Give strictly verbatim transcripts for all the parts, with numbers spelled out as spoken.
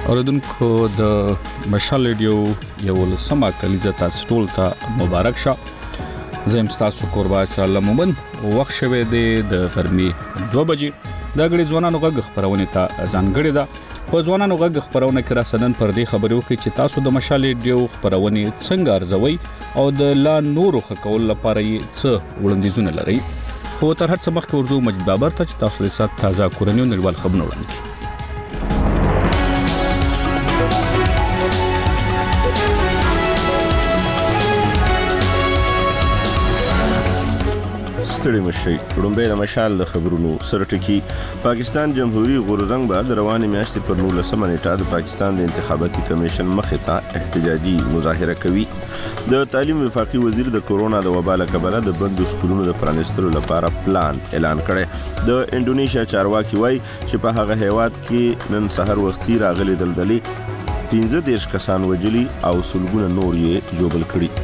اوریدونکو د مشال ریډیو یو لسمه کلیزه تاسو ټول ته مبارک شه. زم تاسو قربا سره مومن وخت شوه د غرمې دوه بجې د غړي ځوانانو غږ خبرونه ته ځانګړي ده. په ځوانانو غږ خبرونه کې را سنن پر دې خبرو کې چې تاسو د مشال ریډیو خبرونه څنګه ارزوي او د لا نورو خکول لپاره یې څه وړاندیزونه لري. خو تر هر څه مخکې ورزو مجد بابر ته چې تاسو له سات تازه کورنیو نړیوال خبرونه وړاندې. ستړي مشي وړاندې د مشال د خبرونو سره ټکی. پاکستان جمهوریت غورزنګ بعد روانې میاشتې پر نولسمه نیټه د پاکستان د انتخاباتي کمیشن مخې ته احتجاجي مظاهره کوي. د تعلیم وفاقي وزیر د کورونا د وبا له کبله د بندو سکولونو د پرانیستلو لپاره پلان اعلان کړی. د انډونیشیا چارواکي وایي چې په هغه هیواد کې نن سحر وختي راغلي دلدلې پنځه دېرش کسان وجلي او سلګونه نور یې ژوبل کړي.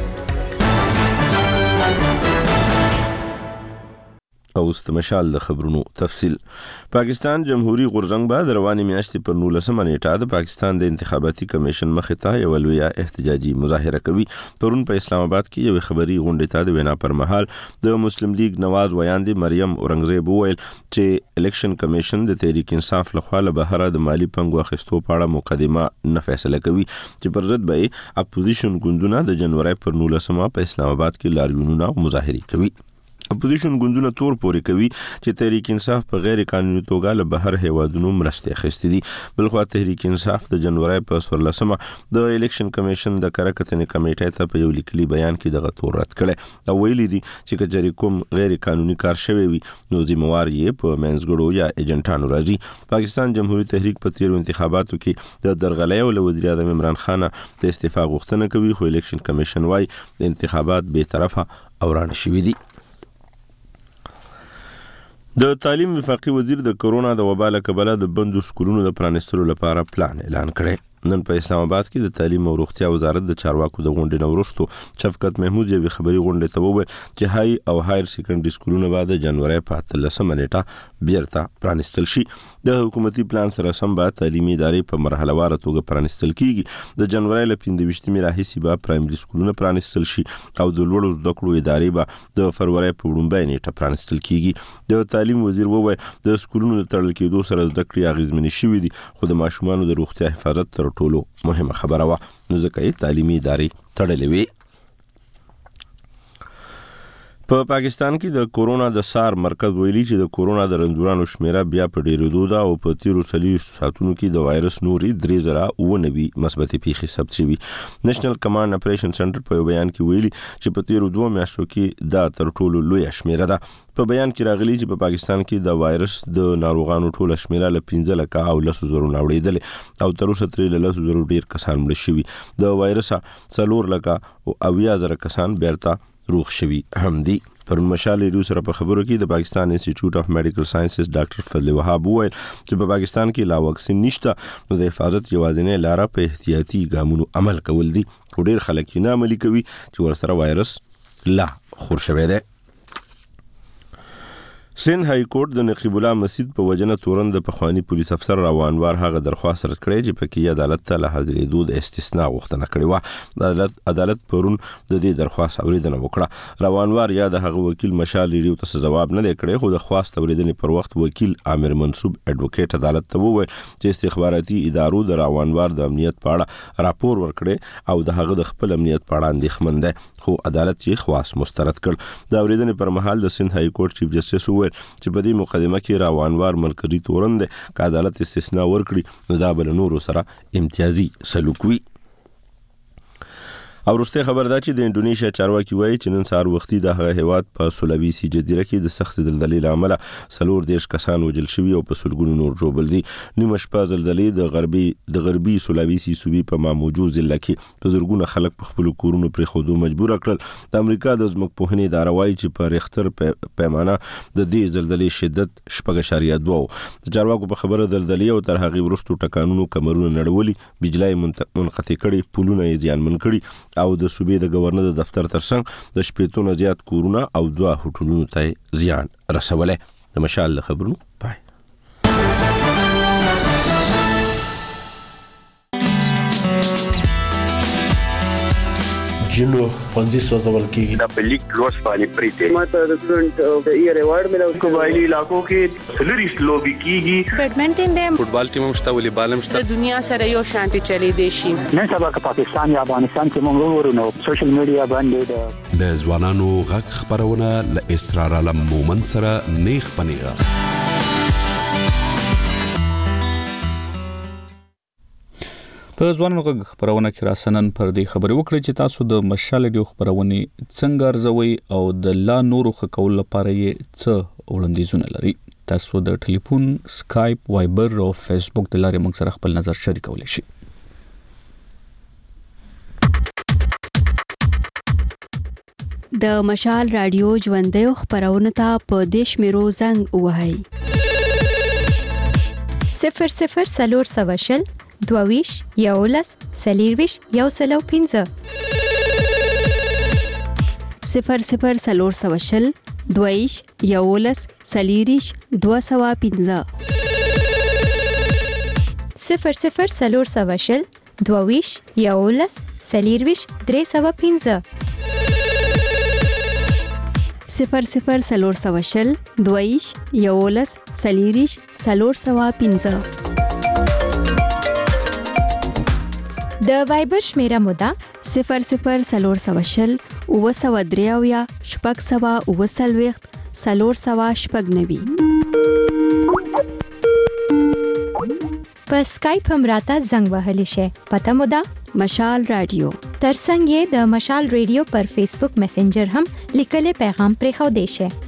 اوست مشال د خبرونو تفصیل. پاکستان جمهوریت غورزنګ بعد روانې میاشتې پر نولسمه نیټه د پاکستان د انتخاباتي کمیشن مخې ته یو لویه احتجاجي مظاهره کوي. پرون په اسلام آباد کې یو خبري غونډه ته د وینا پر مهال د مسلم لیگ نواز ویاندې مریم اورنګزیب وویل چې الیکشن کمیشن د تحریک انصاف لخوا له بهره د مالی پنګو اخیستو په اړه مقدمه نه فیصله کوي چې پر ضد به اپوزیشن ګوندونه د جنوري پر نولسمه په اسلام آباد کې لاریونونه او مظاهرې کوي. اپوزیشن ګوندونه تور پورې کوي چې تحریک انصاف په غیر قانوني توګه له بهر هیوادونو مرستې اخیستې دي. بلخو تحریک انصاف د جنوري په څوارلسمه د الیکشن کمیشن د کارکتنې کمیټې ته په یو لیکلي بیان کې دغه تور رد کړي او ویلي دي چې کچري کوم غیر قانوني کار شوی وي نو ذمہوار یې په منځګړو یا ایجنټانو راځي. پاکستان جمهوریت تحریک په تیرو انتخاباتو کې د درغلۍ او وزیر اعظم عمران خان د استعفا غوښتنه کوي خو الیکشن کمیشن وايي د انتخابات به طرفه او رانه شوي دي. د تعلیم وفاقي وزیر د کورونا د وبا له کبله د بندو سکولونو د پرانیستلو لپاره پلان اعلان کړی. نن په اسلام آباد کې د تعلیم او روغتیا وزارت د چارواکو د غونډې نو وروسته شفقت محمود یو خبري غونډه ته وویل چې هاي او هایر سیکنډري سکولونه بعد د جنوري په اتلسمه نیټه بیرته پرانیستل شي. د حکومتي پلان سره سم به تعلیمي ادارې په مرحله وار توګه پرانیستل کیږي. د جنوري ل پنځه راهیسي به پرایمري سکولونه پرانیستل شي او د لوړو زده کړو ادارې به د فروری په وړاندې نیټه پرانیستل کیږي. د تعلیم وزیر وویل د سکولونو د تړل کېدو سره زده کړې اغیزمنې شوې دي خو د ماشومانو د روغتیا حفاظت تر ټولو مهمه خبره وه نو ځکه یې تعلیمي ادارې تړلې وي. په پا پاکستان کې د کورونا د سار مرکز ویلي چې د کورونا د رنځورانو شمیره بیا په ډیرېدو ده او په تیرو څلوېښتو ساعتونو کې د وایرس نورې درې زره اوه نوي مثبتې پیښې ثبت شوي. نېشنل کمانډ اپریشن سنټر په یو بیان کې ویلي چې په تیرو دوه میاشتو کې دا تر ټولو لویه شمیره ده. په بیان کې راغلي چې په پاکستان کې د وایرس د ناروغانو ټوله شمیره له پنځه لکه او لسو زرو نه اوړېدلې او تر اوسه ترې له لسو زرو ډېر کسان مړه شوي. د وایرسه څلور لکه او اویا زره کسان بیرته روغ شوي هم دي. پر مشال ریډیو سره په خبرو کې د پاکستان انسټیټیوټ اف میډیکل ساينسز ډاکټر فضل وهاب وویل چې په پاکستان کې لا واکسین نشته نو د حفاظت یوازینۍ لاره په احتیاطي ګامونو عمل کول دي. ډېر خلک یې نه عملي کوي چې ورسره وایرس لا خور شوی دی. سند های کورټ د نقیب الله مسجد په وجنه تورن د پخوانی پولیس افسر روانوار هغه درخواست رد کړی چې پکې عدالت ته له حاضرېدو د استثناء غوښتنه کړې وه. عدالت عدالت پرون د دې درخواست اوریدنه وکړه. روانوار یا د هغه وکیل مشال ریډیو ته ځواب نه دی کړی خو د خواست اوریدنې پر وخت وکیل عامر منصوب اډوکیټ عدالت ته وویل چې استخباراتي ادارو د روانوار د امنیت په اړه راپور ورکړی او د هغه د خپل امنیت په اړه اندېښمن دی خو عدالت یې خواست مسترد کړ. د اوریدنې پر مهال د سند های کورټ چیف جسټس وویل چې په دې مقدمه کې روانوار مرکزي تورن دی که عدالت استثناء ورکړي نو دا به له نورو سره امتیازي سلوک وي. او وروسته خبر ده چې د انډونیشیا چارواکي وایي چې نن سهار وختي د هغه هیواد په سولاویسي جزیره کې د سخت زلزلې له امله څلور دېرش کسان وژل شوي او په سلګونو نور ژوبل دي. نیمه شپه زلزلې د غربي د غربي سولاویسي صوبې په ماموجو ضلع کې په زرګونه خلک په خپلو کورونو پرېښودو مجبور کړل. د امریکا د ځمکپوهنې اداره وایي چې په ریختر پیمانه د دې زلزلې شدت شپږ اعشاریه دوه و. د چارواکو په خبره زلزلې او تر هغې وروستو ټکانونو کمرونه نړولي، بجلی منقطع کړي، پلونه یې زیانمن کړي او د صوبې د گورنر د دفتر ترڅنګ د شپېتو نه زیات کورونه او دوه هوټلونو ته زیان رسولی. د مشال خبرونو پای. جنو پنځه سوځول کیږي د پلیک لوس باندې پریته ماته د سټوډنټ اف د ایئر ایوارډ ملو قبایلی علاقو کې سلریس لوبي کیږي بیډمنټن د فوټبال ټیم مشته ولې بالم شته د دنیا سره یو شانتي چلی دی شي نن سبا که پاکستان یا افغانستان کې موږ ورونو سوشل میډیا باندې د ځوانانو غږ خبرونه ل اسرار علم مومن سره نیخ پنیغه په ځوانانو غږ خبرونه کې راسنن پر دې خبرې وکړي چې تاسو د مشال ډیو خبرونه څنګه ارزوي او د لا نورو خکول لپاره یې څه وړاندیزونه لري. تاسو د ټلیفون، سکایپ، وایبر او فیسبوک د لارې موږ سره خپل نظر شریکولی شئ. د مشال رادیو ژوندۍ خبرونه ته په دیش میرو زنګ وهاي صفر صفر سلور سواشل دوویش یولس سلیرویش یو سلو پینزه صفر صفر سلور سواشل دوویش یولس سلیریش دو سوا پینزه صفر صفر سلور سواشل دوویش یولس سلیرویش درې سوا پینزه صفر صفر سلور سواشل دوویش یولس سلیریش سلور سوا پینزه د وایبر شمیره مودا صفر صفر سلور سواشل او سوا دریاویا شپږ سوا او سلويخت سلور سوا شپږ نوي په سکایپ هم راته زنګ وهلی شي. پته مودا مشال رادیو ترڅنګ یې د مشال رادیو پر فیسبوک میسنجر هم لیکلي پیغام پرې خو دی شي.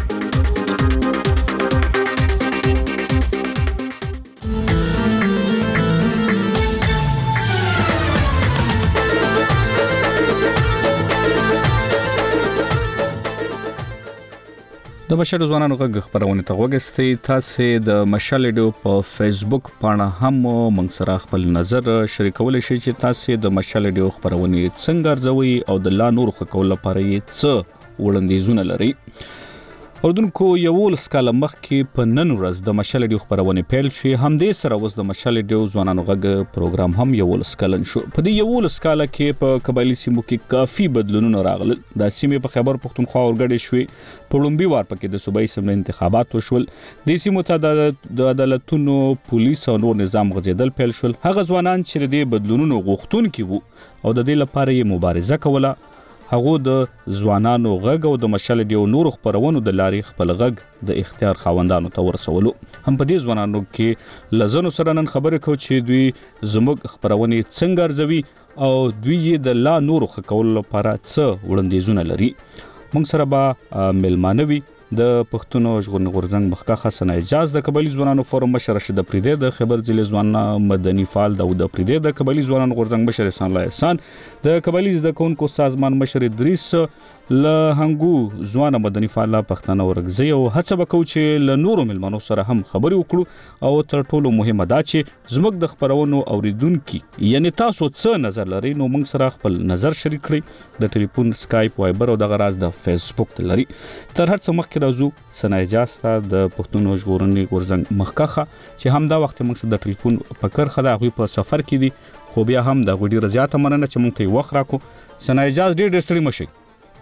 د مشال ځوانانو غږ خبرونه ته وګورئ. تاسو د مشال ډیو په فیسبوک باندې هم موږ سره خپل نظر شریکولی شئ چې تاسو د مشال ډیو خبرونه څنګه ارزوي او د لا نور خکول لپاره یې څه وړاندیزونه لري. اردوونکو یو لسکاله مخکې په نن ورځ د مشال ډیو خبرونه پیل شي. همدې سره اوس د مشال ډیو ځوانانو غږ پروګرام هم یو لسکاله شو. په دې یو لسکاله کې په قبایلی سیمو کې کافي بدلونونه راغلل. د سیمې په خیبر پختونخوا اورګډې شوې. په لومبي وار پکې د صوبایي اسمبلی انتخابات وشول. د سیمو ته د عدالتونو پولیس او نور نظام غځېدل پیل شول. هغه ځوانان چې د بدلونونو غوښتونکي وو او د دې لپاره یې مبارزه کوله، هغه د ځوانانو غږ او د مشال ډیو نور خبرونو د لارې خپل غږ د اختیار خاوندانو ته ورسولو. هم په دې ځوانانو کې لزنو سره نن خبرې کوو چې دوی زموږ خبرونه څنګه ارزوي او دوی د لا نور خکول لپاره څه وړاندیزونه لري. موږ سره به ملمانوي د پښتون ژغورنې غورځنګ مخکښ حسن اعجاز د قبایلی ځوانانو فورم مشر رشید پریده د خیبر ضلع ځوانانو مدني فعال داود پریده د قبایلی ځوانانو غورځنګ مشر احسان الله احسان د قبایلی زده کوونکو سازمان مشر ادریس له هنګو ځوان مدني فعال پښتانه ورغزي او هڅه وکړو چې له نورو ملمنو سره هم خبرې وکړو او تر ټولو مهمه دا چې زموږ د خبرونو اوریدونکو یعنی تاسو څه نظر لرئ نو موږ سره خپل نظر شریک کړئ. د ټلیفون، سکایپ، وایبر او د غراز د فیسبوک لري. تر هر څه مخکې راځو سنا اجازه د پښتون ژغورنې غورځنګ مخکښه چې هم دا وخت موږ سره د ټلیفون په کرخه دا غوي په سفر کې دي خو بیا هم د غوډي رضایت مننه چې موږ ته وخت راکو. سنا اجازه ډېر ډېر ستړي مشي.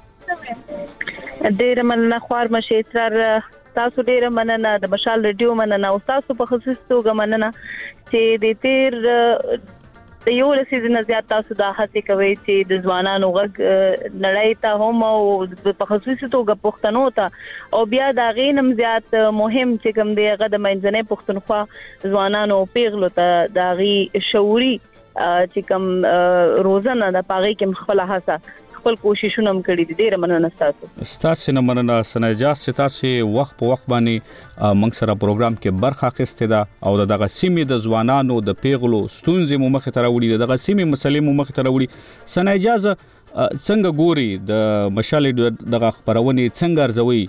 ډیر مننه خوار مشه تر تاسو ډیر مننه د مشال ریډیو مننه او تاسو په خصوص توګه مننه چې د تیر د یو لسیزه زیات تاسو د هڅې کوي چې د ځوانانو غږ نړۍ ته هم او په خصوص توګه پښتنو ته او بیا د غینم زیات مهم چې کوم دی غد منځنۍ پښتونخوا ځوانانو پیغلو ته د غي شعوري چې کوم روزانه د پاغي کې خپل هڅه خپل کوششونه هم کړی دي. ډیر مننه تاسو. تاسو نه مننه سنا اجازه تاسو وخت په وخت باندې موږ سره پروګرام کې برخه اخیسته ده او دغه سیمې د ځوانانو د پیغلو ستونزې مو مخ ته راوړي دغه سیمې مسلې مو مخ ته راوړي. سنا اجازه څنګه ګوري د مشال دغه خبرونه څنګه ارزوي؟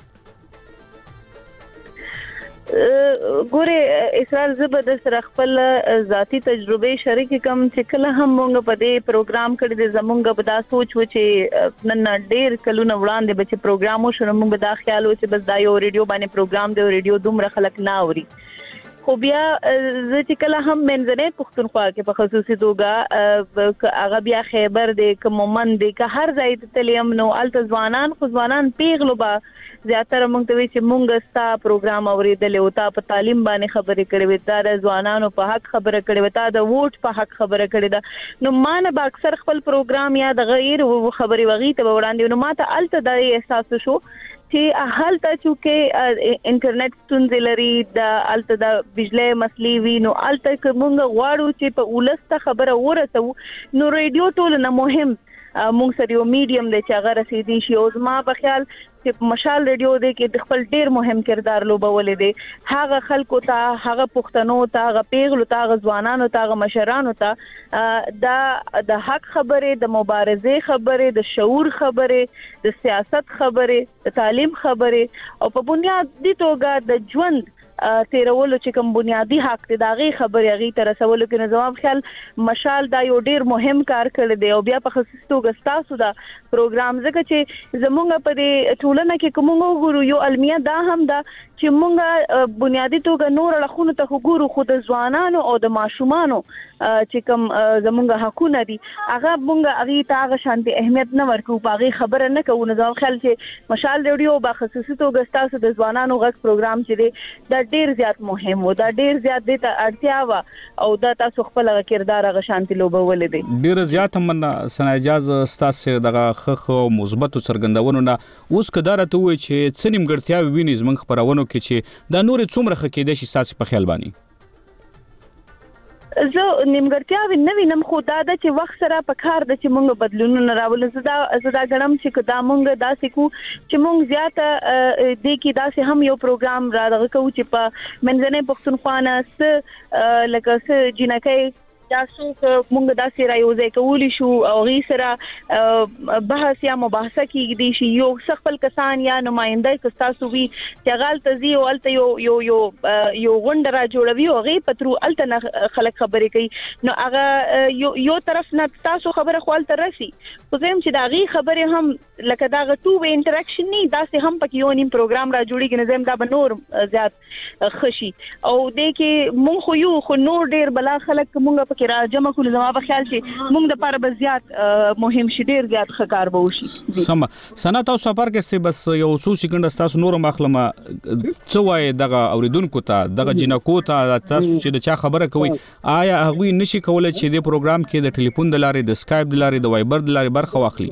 ګوره اسرائیل زبر سره خپل ذاتی تجربه شریک کوم چې کله هم موږ په دې پروګرام کې د زمونږ په دا سوچ و چې نن ډېر کلونه وړاندې به چې پروګرام وشو موږ دا خیال و چې بس دا یو ریډیو باندې پروګرام دی او ریډیو دومره خلک نه اوري خو بیا زه چې کله هم منځنۍ پښتونخوا کې په خصوصي توګه هغه بیا خیبر دی که مومند دی که هر ځای ته تلیم نو هلته ځوانان خو ځوانان پیغلو به زیاتره موږ ته وایي چې موږ ستا پروګرام اورېدلی او تا په تعلیم باندې خبرې کړې وې، تا د ځوانانو په حق خبره کړې وې، تا د ووټ په حق خبره کړې ده. نو ما نه به اکثر خپل پروګرام یا د غیر خبرې وغې ته به وړاندې نو ما ته هلته دا احساس شو چې هلته چونکې انټرنیټ ستونزې لري، د هلته د بجلی مسلې وي، نو هلته که موږ غواړو چې په ولس ته خبره ورسوو نو ریډیو ټولو نه مهم موږ سره یو میډیم دی چې هغه رسیدي شي. او زما په خیال چې مشال ریډیو دی کې د خپل ډیر مهم کردار لوبولی دی، هغه خلکو ته، هغه پښتنو ته، هغه پیغلو ته، هغه ځوانانو ته، هغه مشرانو ته دا د حق خبرې، د مبارزې خبرې، د شعور خبرې، د سیاست خبرې، د تعلیم خبرې او په بنیادي توګه د ژوند تیرولو چې کوم بنیادی حق دی دا غي خبرې هغه ته رسولو کې نظام خیال مشال دا یو ډیر مهم کار کړی دی. او بیا په خصوصي توګه ستاسو دا پروګرام ځکه چې زمونږ په دې ټولنه کې کوم وګورو یو المیه دا هم دا چې مونږ بنیادی توګه نور لخونه ته وګورو خو د ځوانانو او د ماشومانو چې کوم زمونږ حقونه دي هغه مونږ هغه ته هغه شانتي اهمیت نه ورکو، په هغه خبره نه کوو. نظام خیال چې مشال ریډیو په خصوصي توګه ستاسو د ځوانانو غږ پروګرام چې دی دا ډیر زیات مهم و، دا ډیر زیات د اړتیا و او دا تاسو خپل کردار غ شانتي لوبول دي. ډیر زیات من سنا اجازه ستاسو دغه خخ او مثبت څرګندونو نه اوس کدارته وي چې څنیم ګړتیا ویني زمنګ خبرونو کې چې دا نور څومره خکې د شي ساسي په خیال باندې زه نیمګړتیاوې نه وینم، خو دا ده چې وخت سره په کار ده چې موږ بدلونونه راولو. زه دا زه دا ګڼم چې دا موږ داسې کوو چې موږ زیاته دې کې داسې هم یو پروګرام را دغه کوو چې په منځنۍ پښتونخوا نه څه لکه څه جینکۍ دا څوک موږ داسې رايوځای کولی شو او غي سره بحث یا مباحثه کېږي شي، یو خپل کسان یا نماینده کستاسو وی چې غال تزي او الته یو یو یو یو غونډه را جوړوي او غي پترو الته خلک خبرې کوي نو هغه یو یو طرف نه تاسو خبره خپل تر راسي خو زم چې دا غي خبره هم لکه دا غټو وی انټریکشن نه داسې هم پکې یو نیم پروګرام را جوړیږي نه زم دا بنور زیات خشي او دې کې مونږ خو یو خو نور ډیر بلا خلک مونږ کې را جمع کول زما په خیال چې موږ د لپاره به زیات مهم شي، ډیر زیات ښکار به وشي. سم سنت او سفر کې ستې بس یو څو سکند تاسو نور مخلمه څه وای دغه اوریدونکو ته دغه جنکو ته تاسو چې د چا خبره کوي آیا هغه نشي کولای چې د پروګرام کې د ټلیفون د لارې د اسکایپ د لارې د وایبر د لارې برخه واخلي؟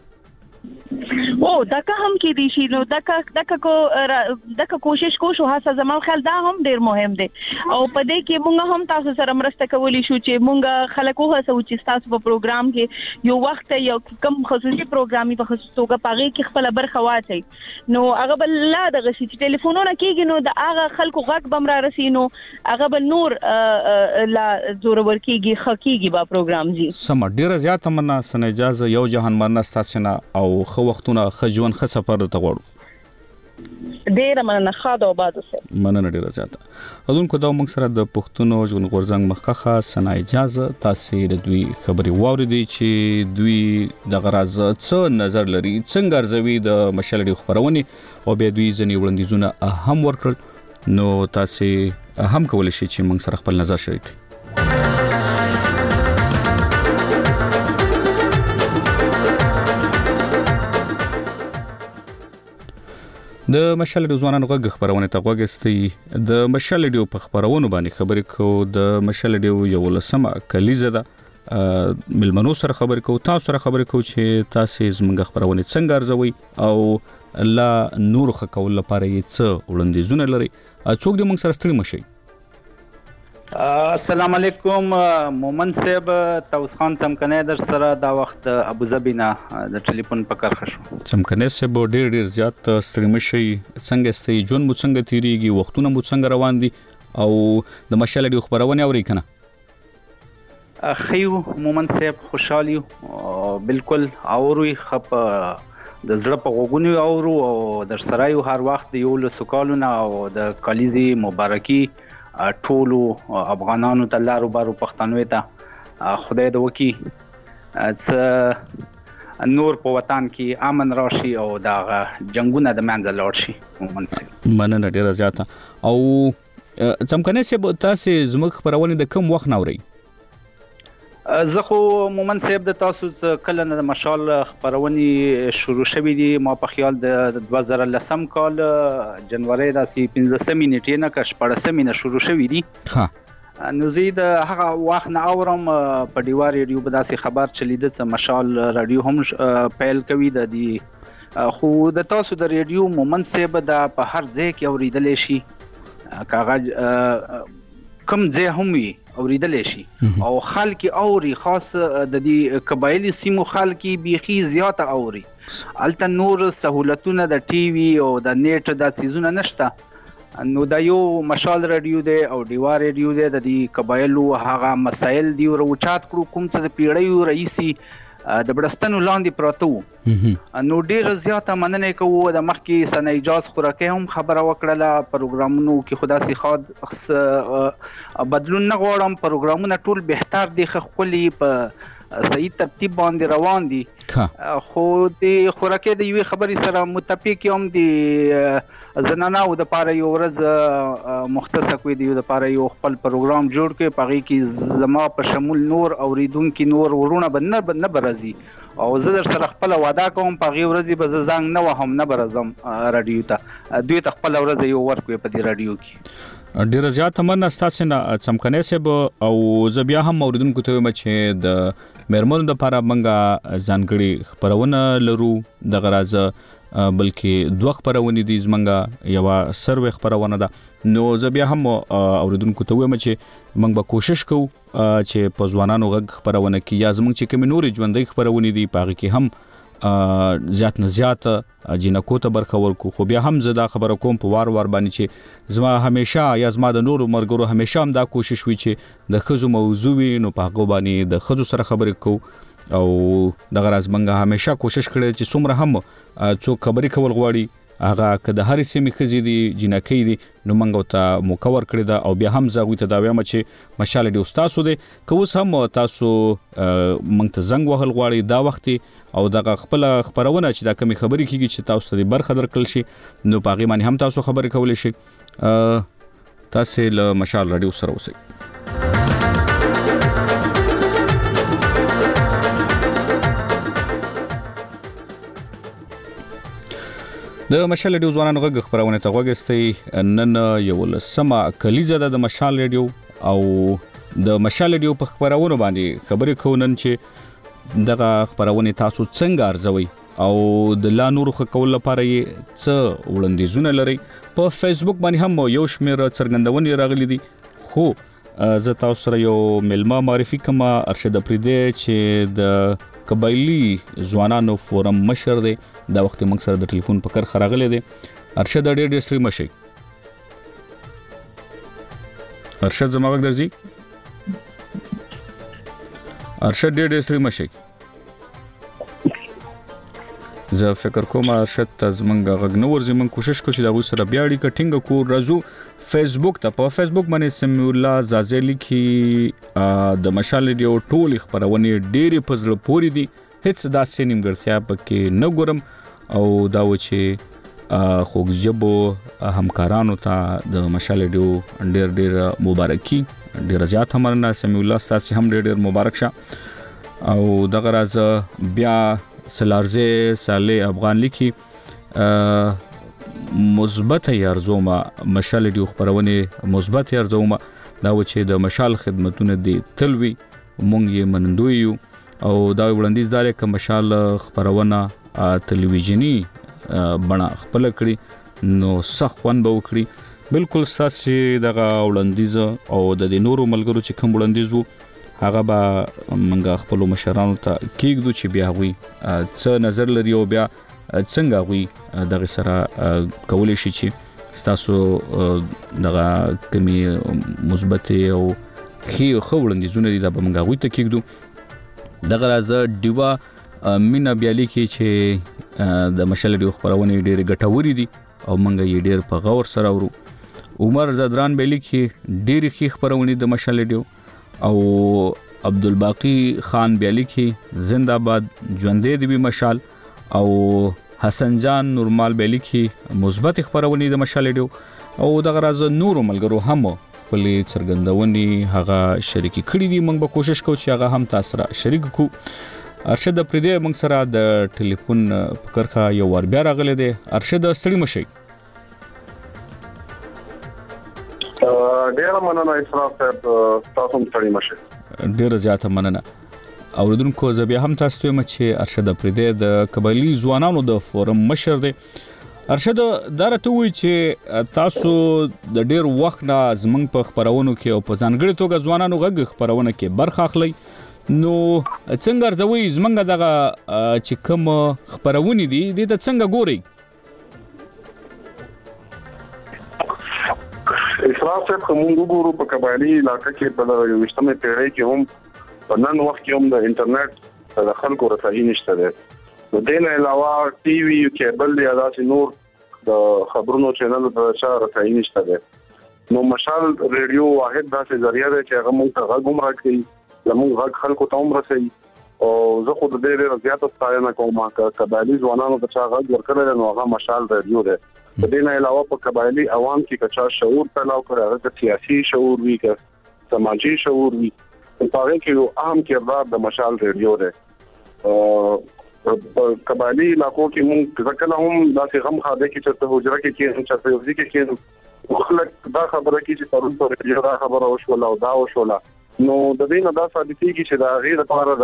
او دغه هم کې دي شي نو دغه دغه کو دغه کوشش کو شو هڅه زمو خیال دا هم ډیر مهم دي او په دې کې مونږ هم تاسو سره مرسته کولی شو چې مونږ خلکو هڅه چې تاسو په پروګرام کې یو وخت یو کم خصوصي پروګرامي په خصوصي توګه پاره کې خپل برخه واچي نو هغه بل لا دغه چې ټلیفونونه کېږي نو د هغه خلکو غږ بم را رسینو هغه بل نور لا زور ورکیږي خکېږي با پروګرام جی سم ډیر زیات مننه سن اجازه یو جهان مرنه تاسو نه او خو وختونه خجون خ سفر ته غواړو ډیر مننه خاطر آباد اوسه مننه ډیر زیاته اذن کو دا موږ سره د پښتونو ژوند غورځنګ مخکخه سنا اجازه تاسو د دوی خبري واوریدي چې دوی د غراز څه نظر لري څنګه ارزوي د مشالډي خبرونه او به دوی ځنی وړاندیزونه هم ورکړل نو تاسو هم کولای شئ چې موږ سره خپل نظر شریک کړئ. د مشال ډیوزوانانو غږ خبرونه ته غوښتي د مشال ډیو په خبرونو باندې خبرې کو د مشال ډیو یو لسمه کلیزه ده ملمنو سره خبرې کو تاسو سره خبرې کو چې تاسو زموږ خبرونه څنګه ارزوي او لا نور خکول لپاره یې څه وړاندیزونه لري څوک دې موږ سره ستړي مشي. السلام علیکم مومن صاحب توس خان چمکنه در سره دا وخت ابو ظبی نه د ټلیفون په کار خشو چمکنه صاحب ډیر ډیر زیات ستړي مشي څنګه ستې جون مو څنګه تیریږي وختونه مو څنګه روان دي او د مشال ډیو خبرونه اوري کنه خيو مومن صاحب خوشالي بالکل اوري خپ د زړه په غوګونی اورو او در سره یو هر وخت یو له سکالونه او د کالیزي مبارکي ټولو افغانانو ته لارو بارو پښتنوي ته خدای دې وکي څ نور په وطن کې امن راشي او دا جنگونه د منځ لاړ شي. مننه ډیره زیاته او څمکنه سه تاسو زموږ خبرونه د کوم وخت نوري؟ زه خو مومن صاحب د تاسو کله نه د مشال خبرونی شروع شوې دي. ما په خیال د دوه زره لسم کال جنوري د پنځمې نیټې نه که شپږمې نه شروع شوې دي. ها نو زه د هغه وخت نه اورم په ډیوا ریډیو په داسې خبر چلیده چې مشال رادیو هم پیل کوي د دی. خو د تاسو د ریډیو مومن صاحب د په هر ځای کې اوریدل شي، کاغذ کم ځای هم وي اوریدل شي او خلک اوري، خاص د دې قبایلی سیمو خلک بیخي زیاته اوري. الته نور سہولتونه د ټي وي او د نیټ د چیزونه نشته. نو دا یو مشال رادیو دی او ډیوا رادیو دی د دې قبایلو هغه مسایل دی ورچات کړو کوم څه د پیړیو رئیسي د بړستنو لاندې پراته وو. نو ډیر زیاته مننه کوو د مخکې سنه اجازه خوراکي هم خبره وکړه پروګرامونو کې خدا سي خاد بدلون نه غواړم. پروګرامونه ټول بهتر دي، خپلي په صحیح ترتیب باندې روان دي. خو د خوراکي د یوې خبرې سره متفق یم د زنانو د پاره یو ورځ مختص کوي دی د پاره یو خپل پروګرام جوړ کړي پغې کې زما په شمول نور اوریدونکو نور ورونه بنه بنه برازي او زه در سره خپل وعده کوم پغې ورځ به زنګ نه وهم نه برازم رادیو ته دوی ته خپل ورځ یو ورکوي په دې رادیو کې. ډیر زیات مننه تاسو نه څمکنه سب او زه بیا هم اوریدونکو ته وایم چې د مېرمنو د لپاره منګه ځانګړي خبرونه لرو د غراز بلکې دوه خبرونه دي زمونږه یو سروي خبرونه ده. نو زه بیا هم اوریدونکو ته وایم چې موږ به کوشش کوو چې په ځوانانو غږ خبرونه کې یا زمونږ چې کوم نورې ژوندۍ خبرونه دي پاږي کې هم زیات نه زیات جنکو ته برخه ورکو. خو بیا هم زه دا خبره کوم په وار وار باندې چې زما همیشه یا زما د نورو مرګرو همیشه هم دا کوشش وي چې د خزو موضوع نو په هغه باندې د خزو سره خبرې کوو او د غراز منګه همیشه کوشش کړي چې څومره هم څوک خبرې کول غواړي هغه که د هر سیمې خزي دي جنکې دي نو منګو ته مکور کړی دا او بیا هم زغوي ته دا وایم چې مشال دی استاد سو دي که اوس هم تاسو منګ ته زنګ وهل غواړي دا وخت او دغه خپل خبرونه چې دا کمی خبرې کیږي چې تاسو ته برخه درکړل شي نو پاغي باندې هم تاسو خبرې کولای شي. تاسو له مشال رادیو سره اوسئ. د مشال رادیو ځوانانو غږ خبرونه ته غوښتي نن یو لسمه کلیزه د مشال رادیو او د مشال رادیو په خبرونه باندې خبرې کوونن چې دغه خبرونه تاسو څنګه ارزوي او د لا نورو خکول لپاره څه وړاندیزونه لري. په فیسبوک باندې هم یو شمېر څرګندونې راغلي دي. خو زه تاسو سره یو ملما معرفي کوم ارشد پریده چې د قبایلی ځوانانو فورم مشر دی دا وخت موږ سره د ټلیفون په کار خراغلی دی. ارشد ډېر ډېر سری مشي. ارشد زما غږ درځي؟ ارشد ډېر ډېر سری مشي. زه فکر کوم ارشد ته زمونږ غږ نه ورځي. موږ کوشش کوو چې دا غوي سره بیا اړیکه ټینګه کړو. راځو فیسبوک ته. په فیسبوک باندې سمیع الله زازی لیکي د مشال رادیو ټول خبرونه ډېرې په زړه پورې دي، هیڅ داسې نیمګړتیا پکې نه ګورم او دا و چې خوږ ژبو همکارانو ته د مشال رادیو ډېر ډېر مبارکي، ډېر زیات مننه. سمیع الله تاسو هم ډېر ډېر مبارک شه. او دغه راز بیا سلارزه صالح افغان لیکي مثبت یارزوما مشال رادیو خبرونه مثبت یارزوما دا و چې د مشال خدمتونه دي تلوي مونږ یې منندوی یو او دا وړاندیز دار ک مشال خبرونه تلویزیونی بنا خپل کړي نو سخوان به وکړي. بالکل ساسي دغه وړاندیز او د نورو ملګرو چې کوم وړاندیز وو هغه به منګه خپل مشرانو ته کېږدو چې بیا وي څه نظر لري او بیا څنګه وي دغه سره کولای شي چې تاسو دغه کمی مثبت او خي خوړندیزونه دي د منګه وي ته کېږدو. دغه راز دیوا مینا بیالي کې چې د مشال رادیو خبرونه ډېر ګټوري دي او منګه یې ډېر په غور سره ورو. عمر زدران بیالي کې ډېر خي خبرونه د مشال رادیو او عبدالباقی خان بیالي کې زنده باد ژوندې دی مشال او حسن جان نورمال بیالي کې مثبت خبرونه د مشال رادیو او دغه راز نورو ملګرو هم خپل څرګندونې هغه شریکي کړي دي. موږ به کوشش کوو چې هغه هم تاسو سره شریک کو. ارشد پردې موږ سره د ټلیفون په کرخه یو ور بیا راغلی دی. ارشد ستړي مشي. ډیره مننه اسراف صاحب، تاسو هم ستړي مشي. ډیره زیاته مننه. اوریدونکو زه بیا هم تاسو ته چې ارشد پردې د قبایلی ځوانانو د فورم مشر دی. ارشد دا راته وایي چې تاسو د ډیر وخت نه زمنګ په خبرونو کې او په ځانګړي توګه ځوانانو غږ خبرونه کې برخه اخلي. نو څنګه ارزوي زمنګ دغه چې کوم خبرونه دي د څنګه ګوري؟ اسراف صاحب کوم وګورو په قبایلی علاقې کې په وشتمه پیړۍ کې هم په نن وخت کې هم د انټرنیټ د خلکو رسایي نشته ده. نو دین علاوه ټي وي کیبل یا داسې نور د خبرونو چینل د چا رسایي نشته ده. نو مشال ریډیو واحد داسې ذریعہ ده چې هغه موږ ته غږ هم راکړي، زموږ غږ خلکو ته هم رسوي. او زه خو د دې ډېره زیاته ستاینه کوم چې قبایلي ځوانانو ته چا غږ ورکړی نو هغه مشال ریډیو ده. د دې نه علاوه په قبایلي عوام کې که چا شعور پیدا کړی، هغه سیاسي شعور وي که سماجي شعور وي، په هغه کې یو اهم کردار د مشال ریډیو ده. په قبایلي علاقو کې موږ ځکه هم داسې غم خاده کې چې په حجره کې کې چې په یوځای کې کې خلک دا خبره کې چې پرون په ریډیو دا خبره وشوله او دا وشوله، نو د دې نه دا ثابتېږي چې دا غیر لپاره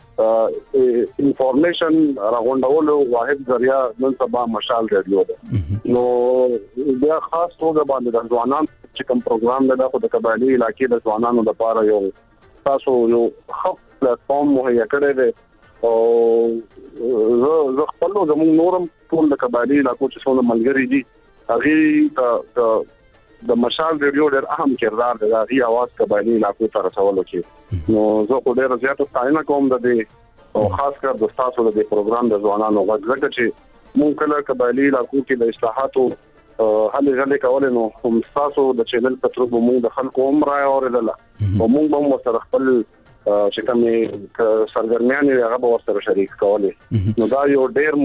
د انفارمیشن راغونډولو واحد ذریعہ نن سبا مشال ریډیو ده. نو بیا خاص توګه باندې د ځوانانو چې کوم پروګرام ده خو د قبایلي علاقې د ځوانانو لپاره یو تاسو یو خپ پلیټ فارم مهیا کړی دی. او زه زه خپل زموږ نورم ټول د قبایلي علاقو چې څونه ملګري دي هغه ته د مشال ریډیو ډېر اهم کردار دی. هغه اواز قبایلي علاقو ته رسولو کې نو زه خو ډېر زیات ستاینه کوم د دې او خاص کر د تاسو د پروګرام د ځوانانو غږ ځکه چې مونږ کله قبایلي علاقو کې د اصلاحاتو هلي ځلې کولې نو هم تاسو د چینل په تر مونږ د خلکو هم راي اوریدل او مونږ هم سره خپل چې کومې سرګرمیان هغه به سره شریک کولې. نو دا یو ډېر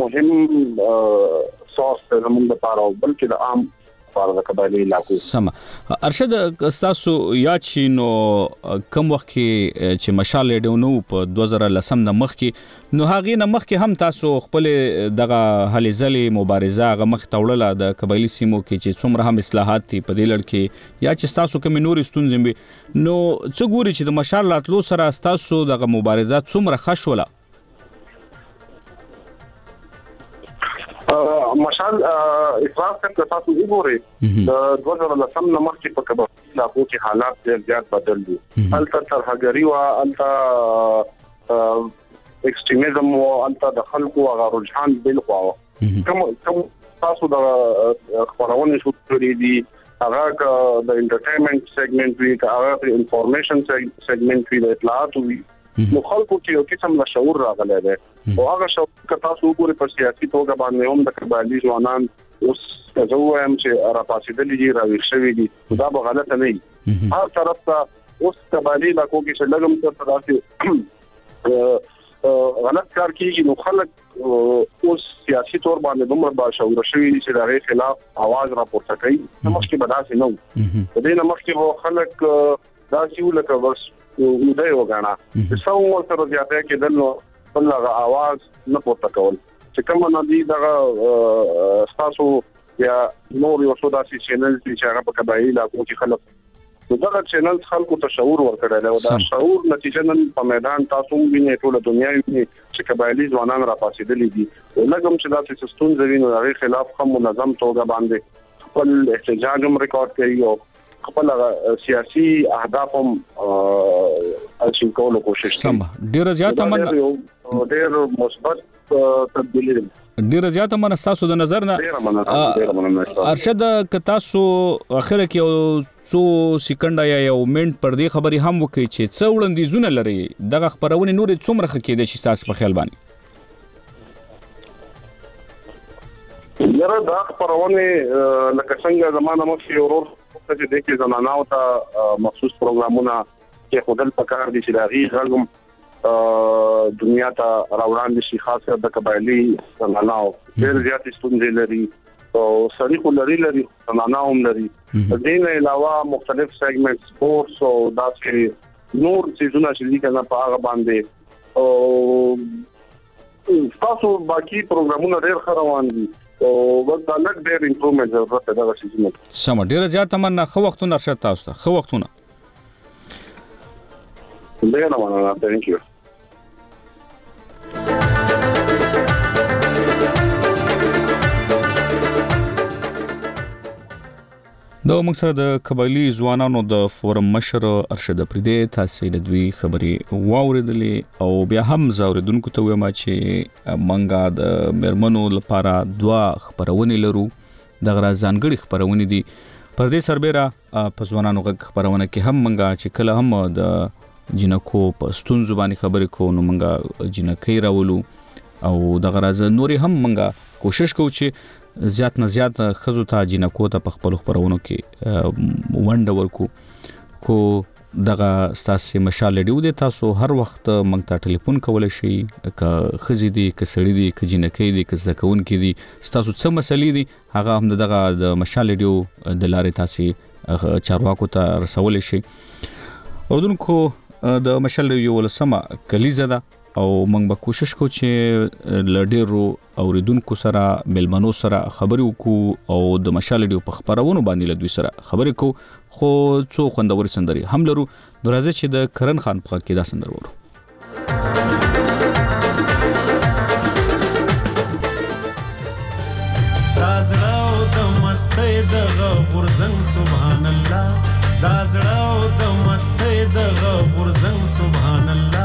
مهم سورس د موږ لپاره بلکې د عام لپاره د قبایلي علاقو. سم. ارشد تاسو یا چې نو کوم وخت کې چې مشال ریډیو نو په دوه زره لسم نه مخ کې نو هغه نه مخ کې هم تاسو خپل دغه هلي ځلې مبارزه هغه مخ توړله د قبایلي سیمو کې چې څومره هم اصلاحات دي په دې لړ کې یا چې تاسو کوم نور ستونزې وي نو څه ګوري چې د مشال راتلو سره تاسو دغه مبارزه څومره خښوله؟ مشال افراط څخه تاسو وګورئ د دوه زره لسم نه مخکې په قبایلي علاقو کې حالات ډېر زیات بدل دي. هلته ترهګري وه، هلته ایکسټریمزم وه، هلته د خلکو هغه رجحان بل خوا وه. کوم کوم تاسو د خبرونې شروع کړي دي هغه د انټرټینمنټ سیګمنټ وي که هغه د انفارمیشن سیګمنټ وي د اطلاعاتو وي نو خلکو کې یو قسم له شعور راغلی دی او هغه شعور که تاسو وګورئ په سیاسي توګه باندې هم د قبایلي ځوانان اوس که زه ووایم چې راپاڅېدلي دي راویښ شوي دي دا به غلطه نه وي. هر طرف ته اوس قبایلي علاقو کې چې لږ هم څه داسې غلط کار کېږي نو خلک اوس سیاسي طور باندې دومره باشعوره شوي دي چې د هغې خلاف اواز راپورته کوي. مخکې به داسې نه وو. د دې نه مخکې به خلک داسې وو لکه بس ودای وګاڼه چې څو ورته زیاتې کېدل نو بل هغه اواز نه پورته کول چې کوم نه دي دغه تاسو یا نور یو څو داسې چینل چې هغه په قبایلي علاقو کې خلک نو دغه چینل خلکو ته شعور ورکړی دی او دا شعور نتیجه نن په میدان تاسو وینئ ټوله دنیا ویني چې قبایلي ځوانان راپاڅېدلي دي او لږ هم چې داسې ستونزې وي نو هغې خلاف هم منظم توګه باندې خپل احتجاج هم ریکارډ کوي او خپل سیاسي اهداف هم اچیو کولو کوشش کوي. ډیره زیاته من ډیر مثبت تبدیلی ډیره زیاته من تاسو د نظر نه ارشد ک تاسو اخر کې یو څو سکند یا یو منټ پر دې خبري هم وکړي چې څو وړاندیزونه لري دغه خبرونه نور څومره خکې دي چې تاسو په خیال باندې یاره دا خبرونه لکه څنګه زمانه مخکې ورور چې د کې زنانو ته مخصوص پروګرامونه کې خودل پکار دي چې راغي غږم دنیا ته راوړاندې شي خاصه د قبایلي زنانو ډېر زیات ستونزې لري او سړي خو لري لري تنانا هم لري دین علاوه مختلف سیگمنټ سپورتس او داسې نور سيزونه چې کنه په هغه باندې او تاسو باقي پروګرامونه ډېر روان دي او دا لږ ډېر امپروومنت ضرورت ده دا شي سم ډېر زیات مننه خو وختونه ارشد تاسو ته خو وختونه ډېر مننه ثانک یو د موږ سره د قبایلی ځوانانو د فورم مشر ارشد پردې تاسو د دوی خبري واوریدلې او بیا هم زاوریدونکو ته وایم چې منګه د مرمنو لپاره دوا خبرونه لرو د غرا ځانګړي خبرونه دي پردې سربېره په ځوانانو غږ خبرونه کې هم منګه چې کله هم د جنکو په ستون زبانی خبرې کو نو منګه جنکې راولو او د غرا ز نوري هم منګه کوشش کوو چې زیات نه زیات خزو ته جنکو ته په خپل خبرونو کې ونډه ورکو کو دغه ستاسو مشال ډیو د تاسو هر وخت مونږ ته ټلیفون کولای شي ک خزي دي ک سړی دي ک جنکې دي ک زکون کې دي تاسو څه مسلې دي هغه هم دغه د مشال ډیو د لارې تاسو چارواکو ته رسول شي اوردونکو د مشال ډیو ولسمه کلیزه ده او موږ به کوشش کوو چې لډیرو اوریدونکو سره ملمنو سره خبرې وکړو او د مشال ډیو په خبرونو باندې له دوی سره خبرې کوو خو څو خوندوري سندري هم لرو درازه چې د کرن خان په کې دا سندر ورو دازړاو د مستۍ د غورزنګ سبحان الله دازړاو د مستۍ د غورزنګ سبحان الله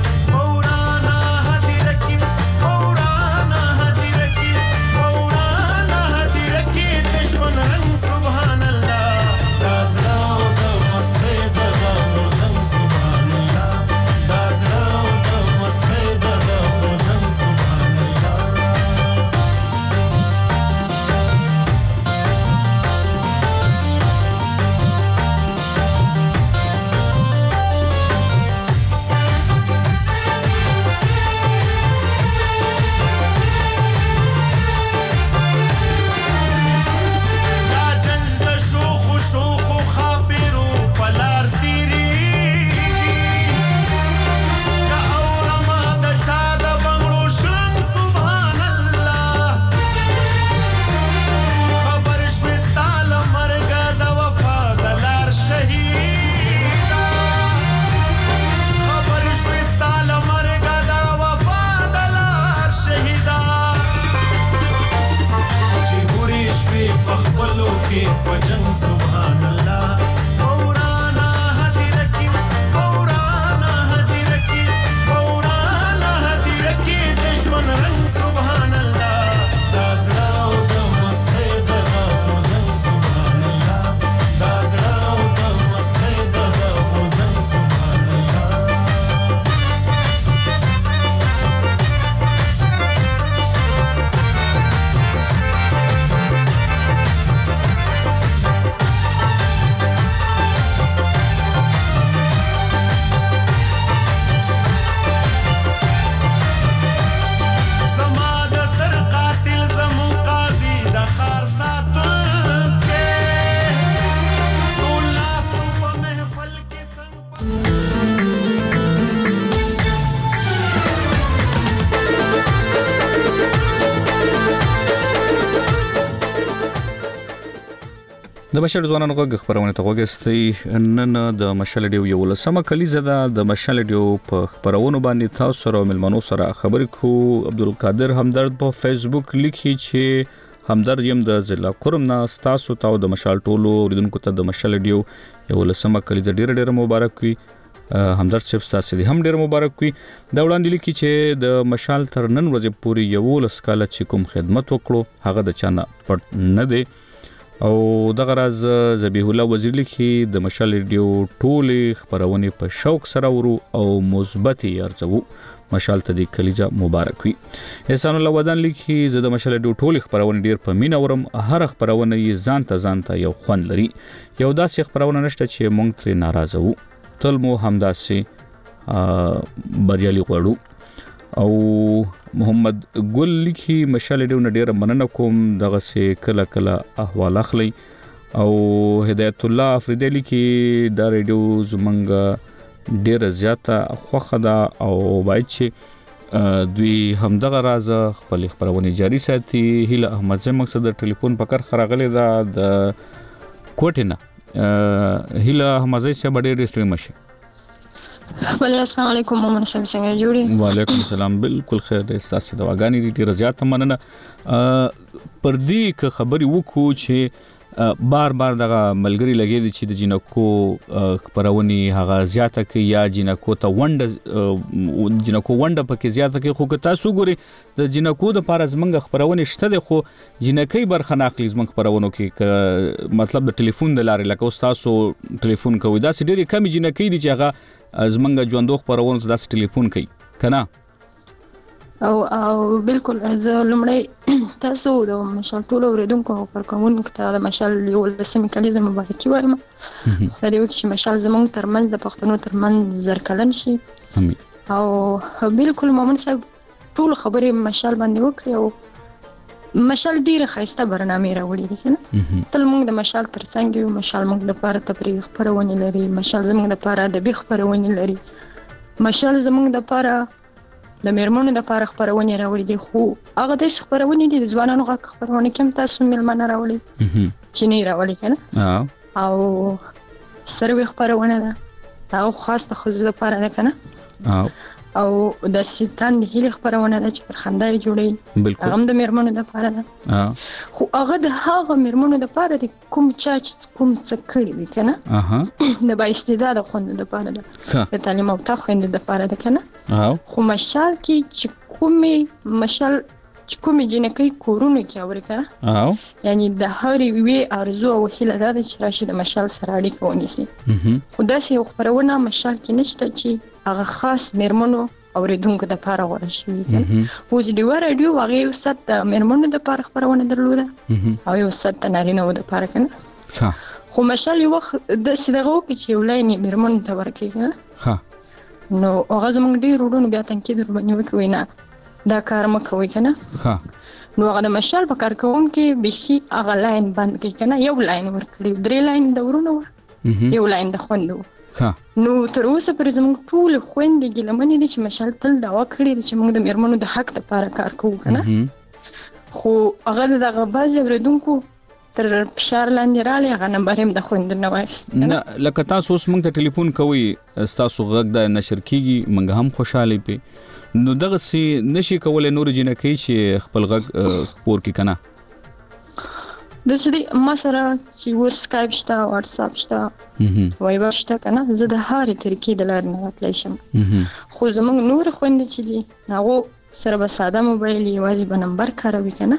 د مشال ځوانانو غږ خبرونه ته وګستئ نن د مشال ډیو یو لسمه کلیزه ده د مشال ډیو په خبرونو باندې تاسو سره ملمنو سره خبرې کو عبدالقادر همدرد په فیسبوک لیکي چې همدرد یم د ضلع کرم نه تاسو ته د مشال ټولو اوریدونکو ته د مشال ډیو یو لسمه کلیزه ډیر ډیر مبارک وي همدرد صاحب تاسو دې هم ډیر مبارک وي دا وړاندې لیکي چې د مشال تر نن ورځې پورې یو لسکاله چې کوم خدمت وکړو هغه د چانه پټ نه دی او دغه راز ذبیح الله وزیر لیکي د مشال ډیو ټولې خبرونه په شوق سره ورو او مثبت ارزو مشال ته د کلیزه مبارک وي احسان الله ودان لیکي زه د مشال ډیو ټولې خبرونه ډیر په مینه ورم هر خبرونه یې ځان ته ځان ته یو خوند لري یو داسې خبرونه نشته چې مونږ ترې ناراضه وو تل مو همداسې بریالي غواړو او محمد ګل لیکي مشال ډیو ډیره مننه کوم دغه سه کله کله احوال اخلي او هدایت الله افریدی لیکي دا ریډیو زمنګ ډیره زیاته خوخه ده او باید چې دوی همدغه راز خپل خبرونه جاری ساتي. هیله احمد زه مقصد د ټلیفون پکر خراغله ده د کوټینا هیله احمد زه ډیره ډیره مشه. وعلیکم السلام علیکم مومن څنګه جوړی؟ وعلیکم السلام بالکل خیر دی تاسو د واغانی ډیره زیاته مننه. پر دې ک خبري وکړو چې بار بار دغه ملګری لګی دي چې د جنکو خبرونی هغه زیاته کې یا جنکو ته وند جنکو وند پکې زیاته کې خو که تاسو ګوري د جنکو د پاره زمنګ خبرونه شته دي خو جنکې برخه ناخلی زمنګ خبرونو کې مطلب د ټلیفون د لارې لکه تاسو ټلیفون کوي دا سړي کمی جنکې دي چې هغه زمنګ ژوندو خبرونه ته داس ټلیفون کوي کنه او او بالکل از لمړی تاسو د مشال ټولو اوریدونکو پر کومون ته د مشال یو لسمه کلیزه مبارکي وایم. خدای وکړي چې مشال زمونږ ترمنځ د پښتنو ترمنځ زرکلن شي او بالکل مومن صاحب ټول خبرې مشال باندې وکړي او مشال ډیره ښایسته برنامه راوړي دي کنه تل موږ د مشال ترڅنګ یو مشال موږ د پاره تفریح خبرونه لري مشال زموږ د پاره ادبي خبرونه لري مشال زموږ د پاره د میرمنو د پاره خبرونه راوړي دي خو هغه د خبرونه دي د ځوانانو غږ خبرونه کوم تاسو ملمنه راوړي چې نه راوړي کنه او سروي خبرونه ده او خاص د خزو د پاره ده کنه او د سیتان د هیله خبرونه ده چې پر خندای جوړي هغه د میرمنو د پاره ده خو هغه د هغه میرمنو د پاره د کوم چا کوم څه کړی وي کنه د با استعداد خوند د پاره ده د تعلیم او تخوند د پاره ده کنه خو مشال کې چې کومې مشال چې کومې جنکې کورونه کې اوري کنه یعنی د هر وی ارزو او هیله ده چې راشي د مشال سره اړیکه ونیسي خو دا سه خبرونه مشال کې نشته چې هغه خاص میرمنو اوریدونکو د پاره غوړ شي کنه او چې دی ورډیو هغه یو ست د میرمنو د پاره خبرونه درلوده او یو ست د نارینه د پاره کنه خو مشال یو وخت د سیدغه کې چې ولای میرمنو ته ورکې کنه نو هغه زمونږ ډیر ورونو بیا تنکي در باندې وکوي نه دا کار مکوي کنه نو هغه د مشال په کار کوم کې بيخي هغه لاین بند کې کنه یو لاین ورکړي درې لاین د ورونو یو لاین د خوندو نو تر اوسه پر زموږ ټول خويندې ګلمنې دي چې مشال تل دا وکړي چې موږ د میرمنو د حق لپاره کار کوو کنه خو هغه دغه باز اوریدونکو تر فشار لاندې رالی هغه نمبر هم د خويند نه وای نه لکه تاسو اوس موږ ته ټلیفون کوي تاسو غږ د نشر کیږي موږ هم خوشاله پی نو دغه سي نشي کولای نور جنکې چې خپل غږ پور کی کنه د سړي ما سره چې ور سکایپ شته واتس اپ شته وایبر شته کنه زه د هر طریقې د لار نه راتلی شم خو زموږ نور خوند چې دي هغه سره به ساده موبایل یوازې به نمبر کاروي کنه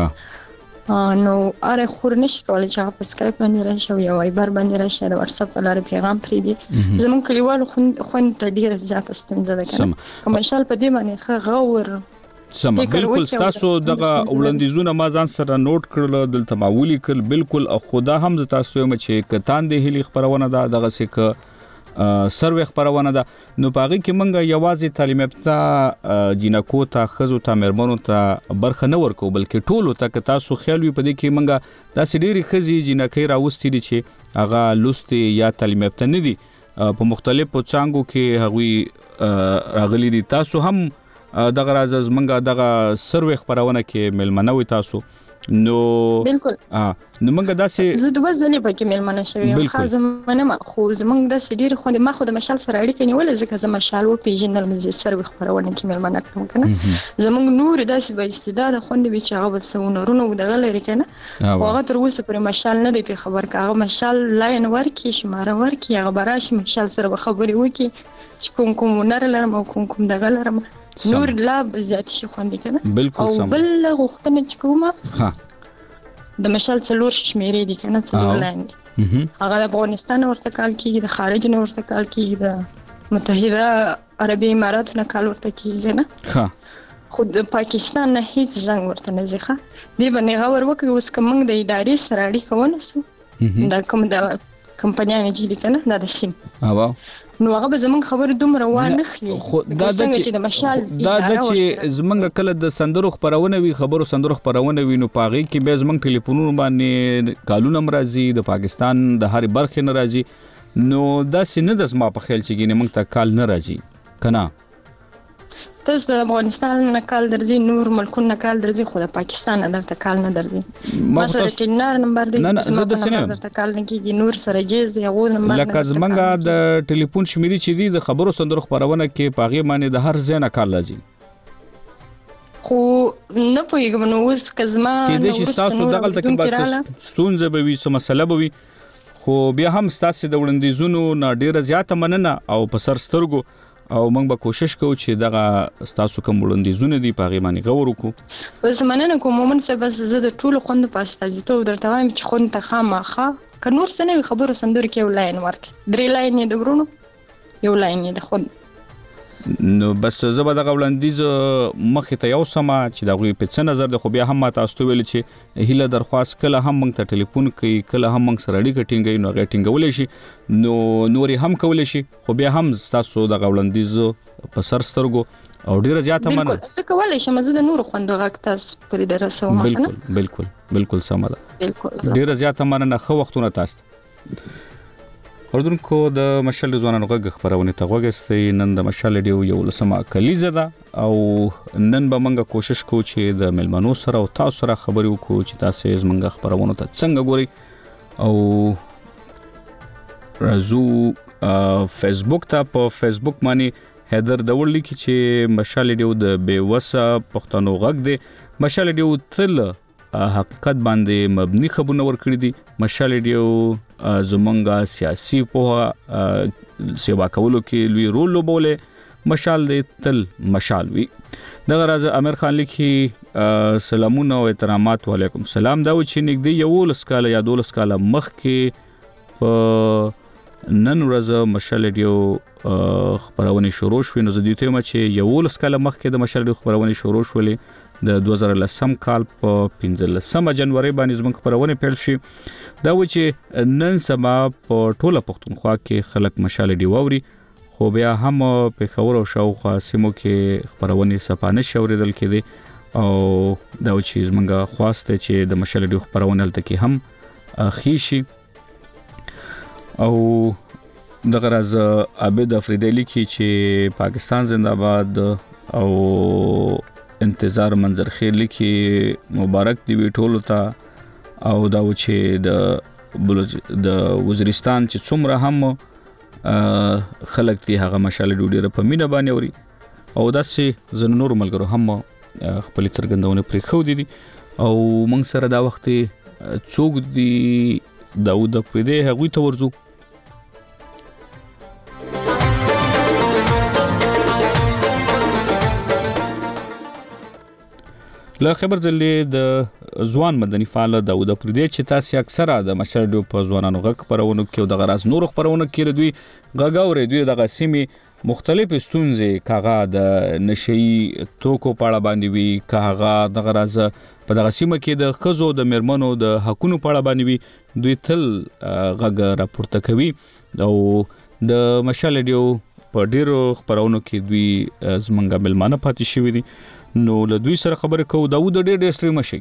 نو اره خور نشي کولای چې هغه په سکایپ باندې راشي یا وایبر باندې راشي د واتس اپ لاره پیغام پرې دي زموږ کلیوالو خوند ته ډیره زیاته ستونزه ده کنه کوم شال په دې باندې ښه غور سم بالکل تاسو دغه وړاندیزونه ما ځان سره نوٹ کړل دلته معمولی کل بالکل خدا هم ز تاسو یم چې کتان د هلي خبرونه ده دغه سک سروي خبرونه ده نو پاغي کې منګه یوازې تعلیم یافته جنکو ته خزو ته مرمنو ته برخه نه ورکو بلکې ټولو ته تاسو خیال وي پدې کې منګه دا سډيري خزي جنکې راوستي دي چې هغه لوستي یا تعلیم یافته نه دي په مختلفو څنګهو کې هغوی راغلي دي تاسو هم دغه راز منګه دغه سروي خبرونه کې ملمنوي تاسو نو بالکل اه نو منګه داسې زه دوه ځلې پکې ملمنه شوم خاصه منه خو زمونږ د سډیر خو ما خو د مشال سره اړیکه نیول ځکه زه مشال و پیژندل مزه سروي خبرونه کې ملمنه کوم کنه زمونږ نور داسې به استعداد خوند به چې هغه وسونورونه دغه لري کنه هغه تر اوسه پر مشال نه دی خبر کاغه مشال لاین ورکی شماره ورکی هغه براش مشال سره خبري وکي چې کوم کوم نر لرم او کوم کوم دغه لرم نور لا زیات شي خوندې کنه بالکل سم او بل غوښتنه چې کومه ها د مشال څلور شمیرې دي کنه څلور لاندې هغه د افغانستان ورته کال کېږي د خارج نه ورته کال کېږي د متحده عربي امارات نه کال ورته کېږي نه ها خو د پاکستان نه هیڅ زنګ ورته نه ځخه دی باندې غوړ وکړي اوس کوم د ادارې سره اړیکه ونسو دا کوم د کمپنیانې چې دي کنه دا د سیم او نو هغه به زمونږ خبرې دومره وانخلي خو دا د چې د مشال دا د چې زمونږ کله د سندرو خبرونه وي خبرو سندرو خبرونه وي نو پاغي کې به زمونږ ټلیفونونو باندې کالونه مرضی د پاکستان د هر برخې ناراضي نو دا سینه د زما په خیال چې ګینه موږ ته کال ناراضي کنه تاسو د افغانستان نه کال درځي نور ملکونو نه کال درځي خو د پاکستان نه درته کال نه درځي مثلا ټینار نمبر دی نه نه زه د سینه درته کال نه کیږي نور سره جیز دی هغه نمبر لکه زمونږ د ټلیفون شمیرې چې دی د خبرو سندرو خبرونه کې پاغي باندې د هر ځای نه کال راځي خو نه پوهیږم نو اوس کزما کې د چې تاسو دغه تکي بس ستونزه به وي سم مسله به وي خو بیا هم تاسو د وړاندیزونو نه ډیره زیاته مننه او په سر سترګو او موږ به کوشش کوو چې دغه تاسو کوم وړاندیزونه دي په غي باندې غوړو کو اوس مننه کوم مومن څه بس زه د ټولو خوند په استازیتوب درته وایم چې خوند ته خامخا ک نور څه نه خبرو سندر کې یو لاین ورک درې لاین د ورونو یو لاین د خوند نو بس زه به دغه وړاندیز مخې ته یو سما چې دا غوي په څه نظر د خو بیا هم تاسو ته ویل چې هیله درخواست کله هم موږ ته ټلیفون کوي کله هم موږ سره اړیکه ټینګي نو غټینګول شي نو نوري هم کول شي خو بیا هم تاسو دغه وړاندیز په سر سترګو او ډیره زیاته مننه څه کولای شم زه د نور خوند غاک تاسو پرې درسو ما بالکل بالکل بالکل سم ده بالکل ډیره زیاته مننه خو وختونه تاسو اوردونکو د مشال ځوانانو غږ خبرونه ته غوښتي نن د مشال ډیو یو لسمه کلیزه ده او نن به موږ کوشش کوو چې د ملمنو سره او تاسو سره خبرې وکړو چې تاسو زموږ خبرونه ته څنګه ګوري او رازو فیسبوک ته په فیسبوک باندې هدر دور لیکي چې مشال ډیو د بیوسه پښتنو غږ دی مشال ډیو تل حقیقت باندې مبني خبرونه ورکړي دي مشال ډیو زمونږه سیاسي په سیوا کولو کې لوی رول لوبوله مشال دې تل مشال وي دغه راز امیر خان لیکي سلامونه او احترامات وعلیکم سلام دا و چې نګدي یو لسکاله یا دولس کاله مخ کې په نن ورځ مشال ډیو خبرونه شروع شوې نو زه دې ته چې یو لسکاله مخ کې د مشال ډیو خبرونه شروع شولې د دوه زره لسم کال په پنځلسمه جنوري باندې زموږ خبرونه پیل شي دا و چې نن سبا په ټوله پښتونخوا کې خلک مشال ډیو اوري خو بیا هم په خبرو او شاوخوا سیمو کې خبرونه سپانه شوریدل کېدي او دا و چې زموږ خواسته چې د مشال ډیو خبرونه لته کې هم خيشي او دغه راز عبد افریدی لیکي چې پاکستان زنده‌باد او انتظار منظر خیر لیکي مبارک دی ټولو ته او دا و چې د د وزیرستان چې څومره هم خلک دي هغه مشال ډوډۍ په مینه باندې اوري او داسې زن نور ملګرو هم خپل څرګندونه پرې خو دي او موږ سره دا وخت څوک دی داود پرې دی هغه ته ورزو له خبر ځلې د ځوان مدني فعال داود پردی چې تاسو اکثره د مشال ډیو په ځوانانو غږ خبرونه کې او د غراز نور خبرونه کې دوی غږاوري دوی د غسیمي مختلف ستونزې کاغه د نشئی توکو پاړه باندې وی کاغه د غراز په د غسیمه کې د خزو د مرمنو د حقونو پاړه باندې وی دوی تل غږ راپورته کوي او د مشال ډیو په ډیرو خبرونو کې دوی زمونږه ملمانه پاتې شوی دي نو له دوی سره خبرې کوو داود ډېر ډېر ستړي مشي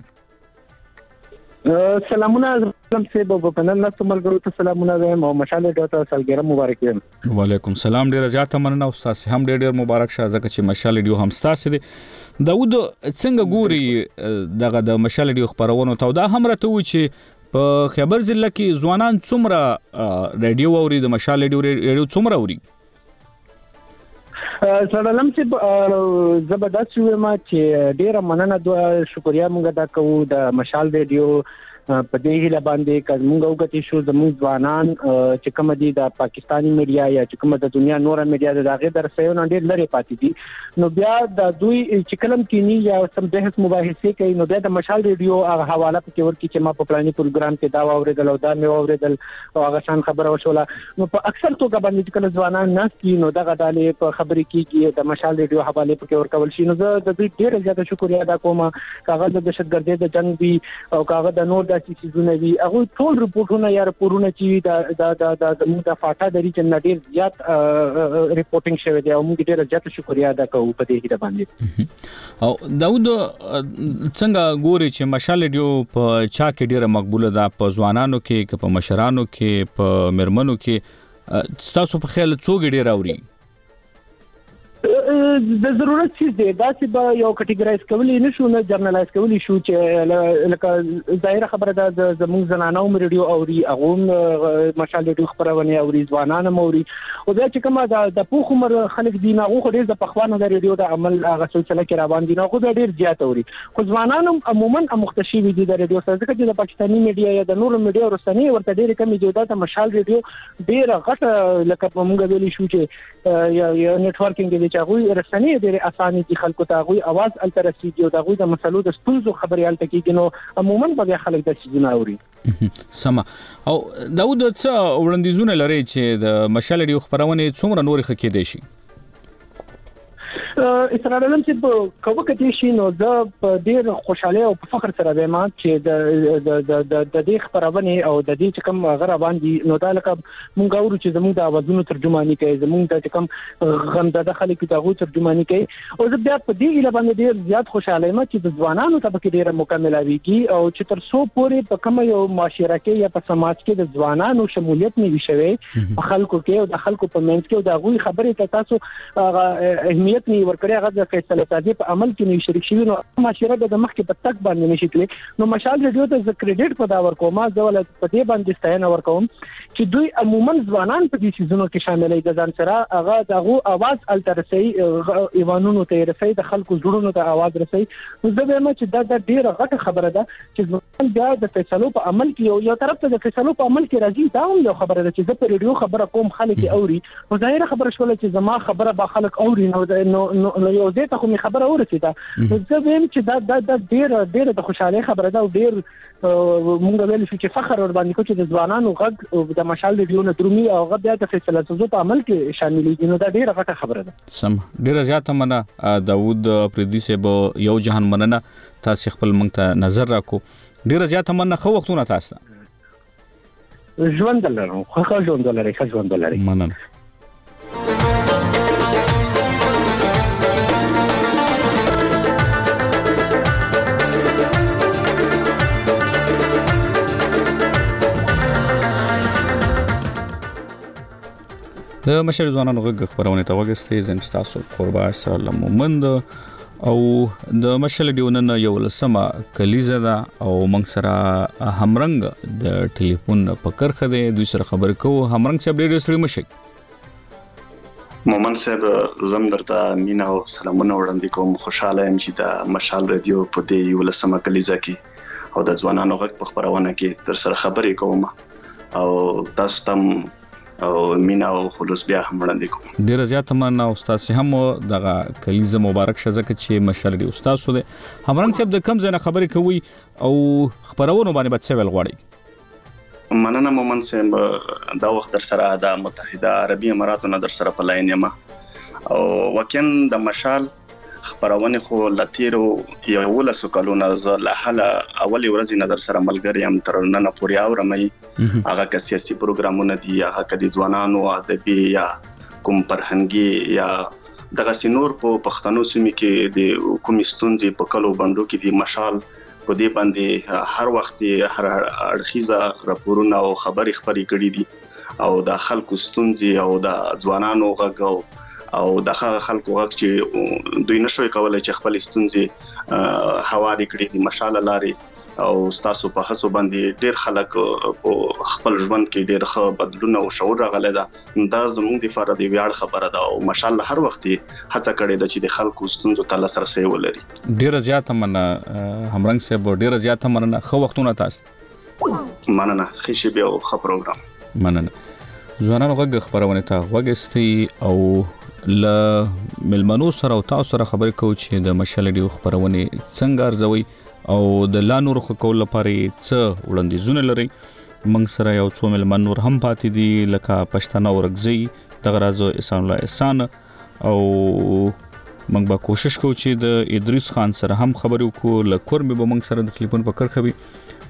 سلامونه زم سه په نن نن ملګرو ته سلامونه وایم او مشال ډیو ته سالګرام مبارک وایم وعلیکم سلام ډېر زیاته مننه او تاسو هم ډېر ډېر مبارک شه ځکه چې مشال ډیو هم تاسو دي داود څنګه ګوري دغه د مشال ډیو خبرونه ته دا هم راته و چې په خبر ضلع کې ځوانان څومره رادیو اوري د مشال ډیو ریډیو څومره اوري سلام چې زبردست وما چې ډیره مننه دوه شکریا مونږ دا کوو د مشال ریډیو په دې هیله باندې چې موږ وګورئ شو زموږ ځوانان چې کوم دي د پاکستانی میډیا یا چې کوم د دنیا نور میډیا د هغه درسونه ډېر لري پاتې دي نو بیا د دوی چې کلم کینی یا سم بحث مباحثه کوي نو بیا د مشال ریډیو هغه حواله پکې ورکړي چې ما په پلاني پروګرام کې دا واوریدل او دا مې واوریدل او هغه شان خبره وشوله نو په اکثر توګه باندې کله ځوانان نه کی نو دغه ډالې په خبرې کیږي د مشال ریډیو حواله پکې ورکول شي نو زه د دوی ډېر زیات شکریا ادا کوم کاغذ د دهشتګردۍ د جنگ وی او کاغذ د نور داسې سيزونه وي هغه ټول رپورټونه یا رپورټونه چې د د د د موږ د فاټا د ریچ نډیر زیات ریپورټینګ شوی دی او موږ ډیر زیات شکریا ادا کوو په دې هیله باندې. او داود څنګه ګوري چې مشال ریډیو په چا کې ډیره مقبوله ده، په ځوانانو کې که په مشرانو کې په مرمنو کې، تاسو په خیال څوک ډیر اوري؟ د ضرورت چیز دی دا چې به یو کټیګرایز کولی نشو نه جرنلایز کولی شو چې لکه ظاهره خبره ده د زموږ زنانو ریډیو اوري هغه مشال ریډیو خبرونه اوري ځوانان اوري او دا چې کومه د پوخ عمر خلک دي نه هغه ډیر د پخوانو د ریډیو د عمل هغه سلسله کې روان دي نه هغه ډیر زیات اوري خو ځوانان عموما مختشي دي د ریډیو سره ځکه چې د پاکستاني میډیا یا د نورو میډیا رسنۍ ورته ډیر کم جوړه د مشال ریډیو ډیر غټه لکه موږ ویلي شو چې یا نیټورکینګ دي چې هغه رسنۍ ډېر اسانه دي خلکو ته غوي आवाज الترسيږي او دغه د مسلو د ستونزو خبري حل تکيږي نو عموما به خلک د سيزونه اوري. سما او داود څه وړاندیزونه لري چې د مشال ریډیو خبرونه څومره نور خکې دي شي؟ اسرائیل چې کومه کې شي نو دا ډیر خوشاله او په فخر سره وایم چې د د د د دې خبرونه او د دې چې کوم غره باندې نو دا لکه مونږ اورو چې زموږ د اوازونو ترجمانی کوي زموږ د کوم غمزده خلک دغه ترجمانی کوي او زه بیا په دې اله باندې ډیر زیات خوشاله یم چې د ځوانانو طبقه ډیره مکمله ویږي او چې تر څو پورې په کوم یو معاشره کې یا په سماج کې د ځوانانو شمولیت نه وي شوی په خلکو کې او د خلکو په منځ کې او د غوي خبرې ته تاسو اهمیت نه ورکړی هغه د فیصله سازي په عمل کې نه شریک شوی نو معاشره د مخ کې په تک باندې نشي کېږي نو مشال ریډیو ته کریډټ په دا ورکوم ځول په دې باندې ستاینه ورکوم چې دوی عموما ځوانان په دې سيزونو کې شاملې د ځان سره هغه دغه आवाज الترسي ایوانونو ته رسي د خلکو جوړونو ته आवाज رسي نو زه وایم چې دا د ډیره غټه خبره ده چې ځوان بیا د فیصلو په عمل کې یو یو طرف ته د فیصلو په عمل کې راځي دا هم یو خبره ده چې زه په ریډیو خبره کوم خلک اوري او ظاهره خبره شول چې زما خبره به خلک اوري نو نو نو یو دې ته کوم خبره ورسېده زه وایم چې دا د ډیره ډیره د خوشاله خبره ده او ډیر مونږ ویل چې فخر ور باندې کو چې د ځوانانو غږ د مشال ریډیو نه درومي او غږ بیا د فیصله سازو په عمل کې شاملېږي نو دا ډیره غټه خبره ده. سم ډیره زیاته مننه داود پردي صاحب یو جهان مننه تاسو خپل مونږ ته نظر راکو ډیره زیاته مننه خو وختونه تاسو ژوند لرم خو خو ژوند لري خو ژوند لري مننه. د مشر ځوانانو غږ خبرونه ته وګستې زم تاسو قربا سره مومند او د مشل دیونن یو لسمه کلیزه ده او موږ سره همرنګ د ټلیفون په کرخه ده دوی سره خبر کوو. همرنګ صاحب ډېر سړي مشي مومن صاحب زم درته مینا او سلامونه وړاندې کوم. خوشاله یم چې د مشال ریډیو په دې یو لسمه کلیزه کې او د ځوانانو غږ په خبرونه کې تر سره خبرې کوم او تاسو تم او مینا او خلوص بیا هم وړاندې کوم. ډیر زیات مننه استاد سي هم دغه کلیزه مبارک شه زکه چې مشر دی استاد سو دی. همرنګ صاحب د کم ځنه خبرې کوي او خبرونه باندې بچ ویل غواړي. مننه مومن صاحب دا وخت در سره د متحده عربی اماراتو نه در سره په لاین یم او وکین د مشال خبرونه خو لتیرو یو لاسو کلونه زله حاله اولی ورځ نه در سره ملګری هم تر نن پورې اورمې هغه که سیاسي پروګرامونه دي هغه کدي ځوانانو ادبي یا کوم فرهنګي یا دغه سينور په پښتنو سیمه کې د کومستونځي په کلو بندو کې دي مشال په دې باندې هر وخت هر اړخیزه راپورونه او خبري خبري کړي دي او د خلکو ستونزي او د ځوانانو غږ او دغه خلکو غږ چې دوی نشوي کولای چې خپل ستونزي حواله کړي دي مشال لاري او تاسو په هڅو باندې ډیر خلک په خپل ژوند کې ډیر ښه بدلون او شعور راغلی دا دا زموږ د فرض دی ویاړ خبره ده او ماشاءالله هر وخت هڅه کړې ده چې د خلکو ستونزو ته لاسرسي ولري. ډیر زیات مننه همرنګ صاحب ډیر زیات مننه خو وختونه تاسو مننه خشي به او خبر پروګرام مننه. ځوانانو غږ خبرونه ته وګستي او ل ملمنو سره او تاسو سره خبرې کوو چې د مشال ډیو خبرونه څنګه ارزوي او د لانور خو کول لپاره څه وړاندیزونه لري. موږ سره یو څو ملمن نور هم پاتې دي لکه پښتنه ورغزي دغرازو احسان الله احسان او موږ به کوشش کوو چې د ادریس خان سره هم خبرې وکړو لکور به موږ سره د ټلیفون په کرخوي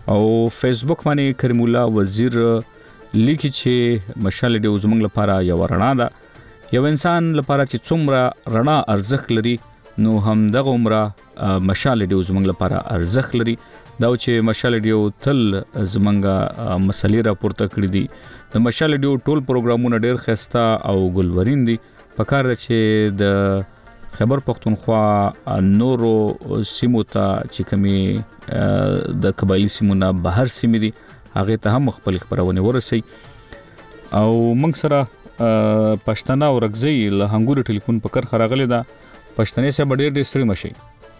او فیسبوک باندې کریم الله وزیر لیکي چې مشال ریډیو زموږ لپاره یو رڼا ده. یو انسان لپاره چې څومره رڼا ارزښت لري نو هم دغه عمره مشال ریډیو زموږ لپاره ارزښت لري. دا چې مشال ریډیو تل زمونږه مسلې راپورته کړې دي. د مشال ریډیو ټول پروګرامونه ډېر ښایسته او ګلورین دي. پکار ده چې د خیبر پختونخوا نورو سیمو ته چې کومې د قبایلی سیمونه بهر سیمې دي هغه ته هم خپل خبرونه ورسي. او موږ سره پښتنه او رغزي له هنګوري ټلیفون په کار خراغله ده. پښتنې سره ډېر ډېر ستړي مشي.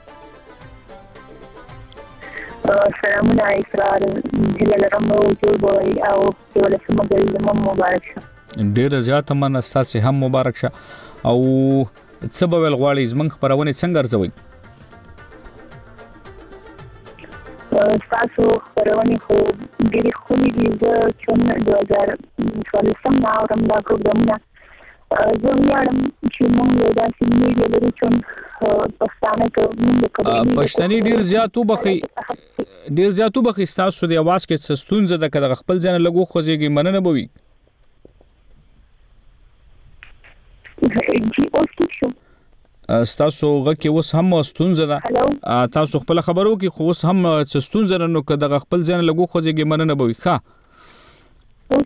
سلامونه اسرار هلل رمو جوړوي او ولسمه ګل مبارک شه. ډېر زیات من اساسه هم مبارک شه. او څه به ول غواړي زمنګ خبرونه څنګه ارزوي؟ تاسو خبرونه خو ډېر خولي دي چې دوه هزار څلورم ناورم دا پروګرامونه زه ویاړم چې موږ یو داسې میډیا لرو چې پښتانه ته موږ پښتني ډېر زیات وبخي ډېر زیات وبخي تاسو د आवाज کې څه ستونزه ده کله خپل ځان لګو خوځيږي مننه بوي. جی اوس ټیک شو. تاسو غکه اوس هم ستونزه ده. تاسو خپل خبرو کې خو اوس هم څه ستونزه نو کده خپل ځان لګو خوځيږي مننه بوي. ښه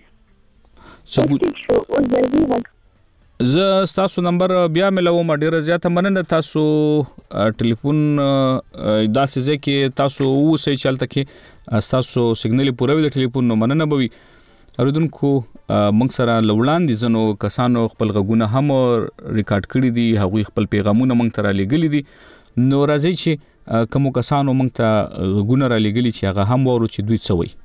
څه زه تاسو نمبر بیا ملوم ډیره زیاته مننه. تاسو ټلیفون داسې ځکه تاسو اوسې چلته کې تاسو سیګنال پوره وي د ټلیفون نو مننه بوي. اوریدونکو موږ سره لوړاندې زنو کسانو خپل غږونه هم ریکارډ کړي دي. هغوی خپل پیغامونه موږ ته را لېږلي دي. نو راځي چې کوم کسانو موږ ته غږونه را لېږلي چې هغه هم وورو چې دوی څه وایي.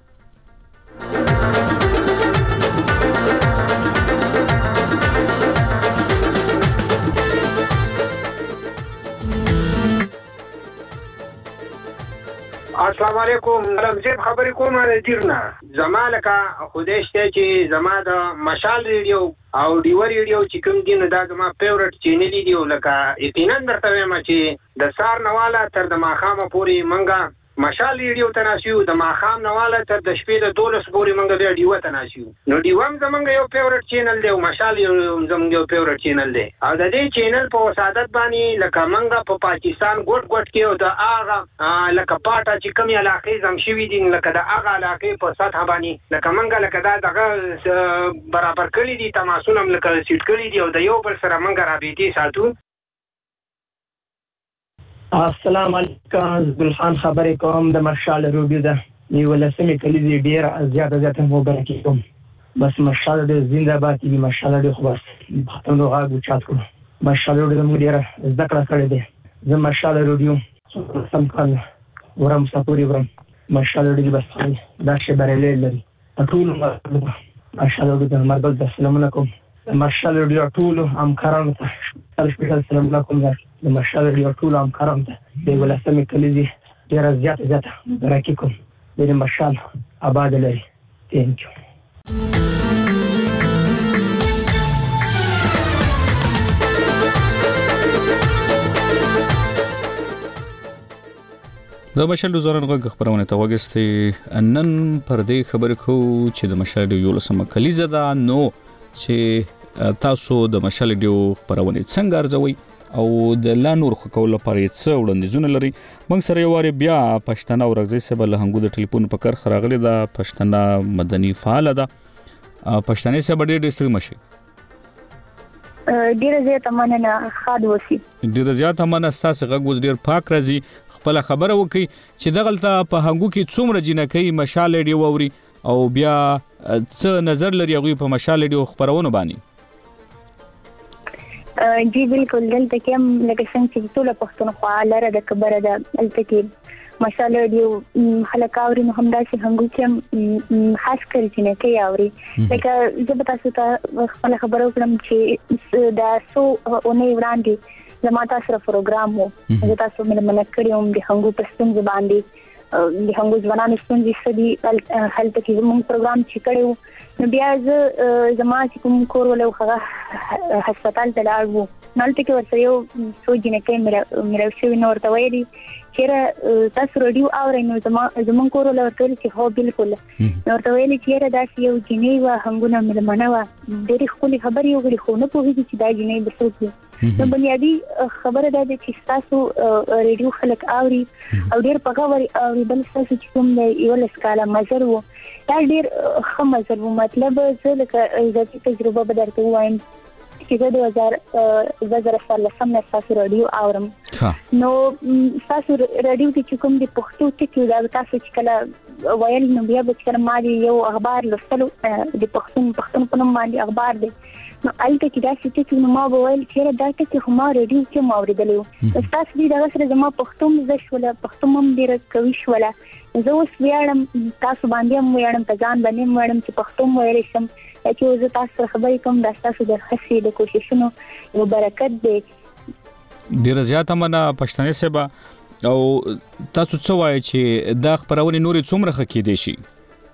السلام علیکم. رمزیب خبرې کوم د دیرنا زمالکه خودی شته چې زما د مشال ریډیو او ډیو ریډیو چې کوم دین دا زما فیورټ چینل دی لکه یقینا درته وایم چې د سار نواله تر د ماخامه پوری منګه مشال ریډیو تناسیو د ماخام نواله تر د شپې د دولس پوری منګه د ډیو تناسیو. نو ډیو هم زمونږ یو فیورټ چینل دی او مشال یو زمونږ یو فیورټ چینل دی. او د دې چینل په وسادت باندې لکه منګه په پاکستان ګډ ګډ کې او د هغه لکه پاټه چې کومي علاقې زم شوي دي لکه د هغه علاقې په سطح باندې لکه منګه لکه دا دغه برابر کړی دي تماسونه لکه سیټ کړی دي او د یو بل سره منګه رابطې ساتو. السلام علیکم. ګلخان خبرې کوم د مشال ریډیو ده یو لسمه کلیزي ډیر زیاته زیاته مبارک کوم. بس مشال ریډیو زنده باد وي. مشال ریډیو خو بس پښتون راغو چات کوم. مشال ریډیو موږ ډیر ذکر کړی دی. زه مشال ریډیو سم کال ورم سپوري ورم مشال ریډیو بس دا شی برلې لري. ټول مشال ریډیو مربل د سلام علیکم. مشال ریډیو ټول همکارانو ته سپیشل سلام علیکم. د مشال ریډیو ټول همکارانو ته د ولسمې کلیزي ډیر زیاته زیاته برکې کوم. د مشال آباد لري. ثانک یو. د مشال زورن غږ خبرونه ته وګستې نن پر دې خبر کو چې د مشال یو لسمه کلیزه ده. نو چې تاسو د مشال ډیو خبرونه څنګه ارزوي او د لا نور خو کول لپاره څه وړاندیزونه لري. موږ سره یو واره بیا پښتنه او رغزي سره له هنګو د ټلیفون په کار خراغلی ده. پښتنه مدني فعال ده. پښتنې سره ډېر ډېر ستړي مشي. ډېر زیات مننه خاد وسی. ډېر زیات مننه تاسو غږ وز ډېر پاک راځي. خپل خبره وکي چې دغلته په هنګو کې څومره جنکې مشال ډیو ووري او بیا څه نظر لري هغه په مشال ډیو خبرونه باندې. جی بالکل دلته کوم لکه څنګه چې ټول پښتونخوا لره د کبره ده دلته کې مشال ډیو خلک اوري نو هم داسې هنګو کې خاص کر جنکې اوري. لکه زه به تاسو ته خپل خبرو کړم چې دا سو اونۍ وړاندې زما تاسو سره پروګرام وو. زه تاسو مې مننه کړم د هنګو په ستونزې باندې د هنګو ځوانانو ستونزې سدي هلته کې موږ پروګرام چې کړو نو بیا زه زما چې کوم کور ولې هغه هسپتال ته لاړو نالته کې ورسره یو څو جنکې مې مې شوی نو ورته ویلي چیرې تاسو رادیو اورئ نو زما زمون کور له ورته چې هو بالکل نو ورته ویلي چیرې دا یو جنې وا هنګونه ملمنه وا ډېری خولي خبرې وګړي خو نه پوهیږي چې دا جنې به څوک وي نو بنیادی خبره ده چې تاسو رادیو خلک اوري او ډېر پګاوري اوري بل تاسو چې کوم یو لسکاله مزر وو دا ډېر ښه مزر وو مطلب زه لکه ذاتي تجربه به درته وایم چې د دوه هزار دوه هزار څلورم نه تاسو رادیو اورم نو تاسو رادیو کې کوم د پښتو ټکی دا تاسو چې کله وایل نو بیا به چې ما دی یو اخبار لوستلو د پښتون پښتون په نوم باندې اخبار دی نو الته کې دا چې نو ما وویل چې دا ټکی خو ما رادیو کې ما اوریدلو تاسو دې دا سره زما پښتون ز شوله پښتون هم ډیر کوي شوله زه اوس ویاړم تاسو باندې هم ویاړم په ځان باندې ویاړم چې پښتون ویل شم چې زه تاسو خبرې کوم دا تاسو د هڅې د کوششونو یو برکت دی ډیر زیاته مننه پښتنې سبا او تاسو څه وایي چې دا خبرونه نورې څومره خکې دي شي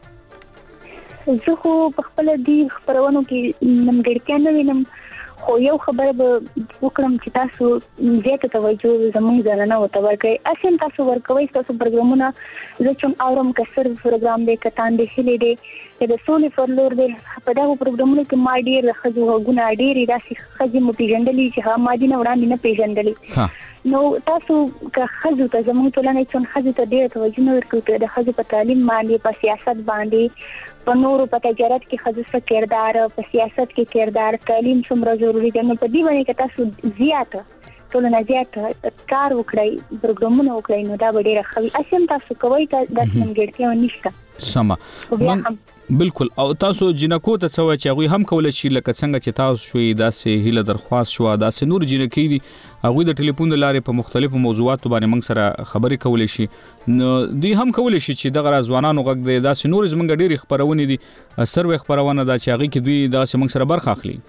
زه خو په خپل دی خبرونو کې نمګړتیا نه وینم خو یو خبره به وکړم چې تاسو زیاته توجه زموږ ځانونه وته ورکړئ اسیم تاسو ورکوي تاسو پروګرامونه زه چې اورم کسر پروګرام دی کتان دی هلي دی د سولې فرلور دی په دا پروګرامونو کې ما ډیر خزو غونه ډیر داسې خزي مو پیژندلې چې ها ما دي نه وړاندې نه پیژندلې نو تاسو که خزو ته زموږ ټولنې څون خزو ته ډیر توجه نه ورکوي د خزو په تعلیم باندې په سیاست باندې په نورو په تجارت کې خزو څه کردار په سیاست کې کردار تعلیم څومره ضروری دی نو په دې باندې که تاسو زیاته ټولنه زیاته کار وکړئ پروګرامونه وکړئ نو دا به ډیره ښه وي اسیم تاسو کوئ ته د نمګړتیا نشته سمه بالکل او تاسو جنکو ته څه وایي چې هغه هم کولای شي لکه څنګه چې تاسو شوي داسې هیله درخواست شو داسې نور جنکې دي هغه د ټلیفون لارې په مختلفو موضوعاتو باندې موږ سره خبرې کولای شي نو دوی هم کولای شي چې دغه ځوانانو غږ دی داسې نور زمونږ ډېری خبرونه دي سروي خبرونه دا چې هغه کې دوی داسې موږ سره برخه اخلي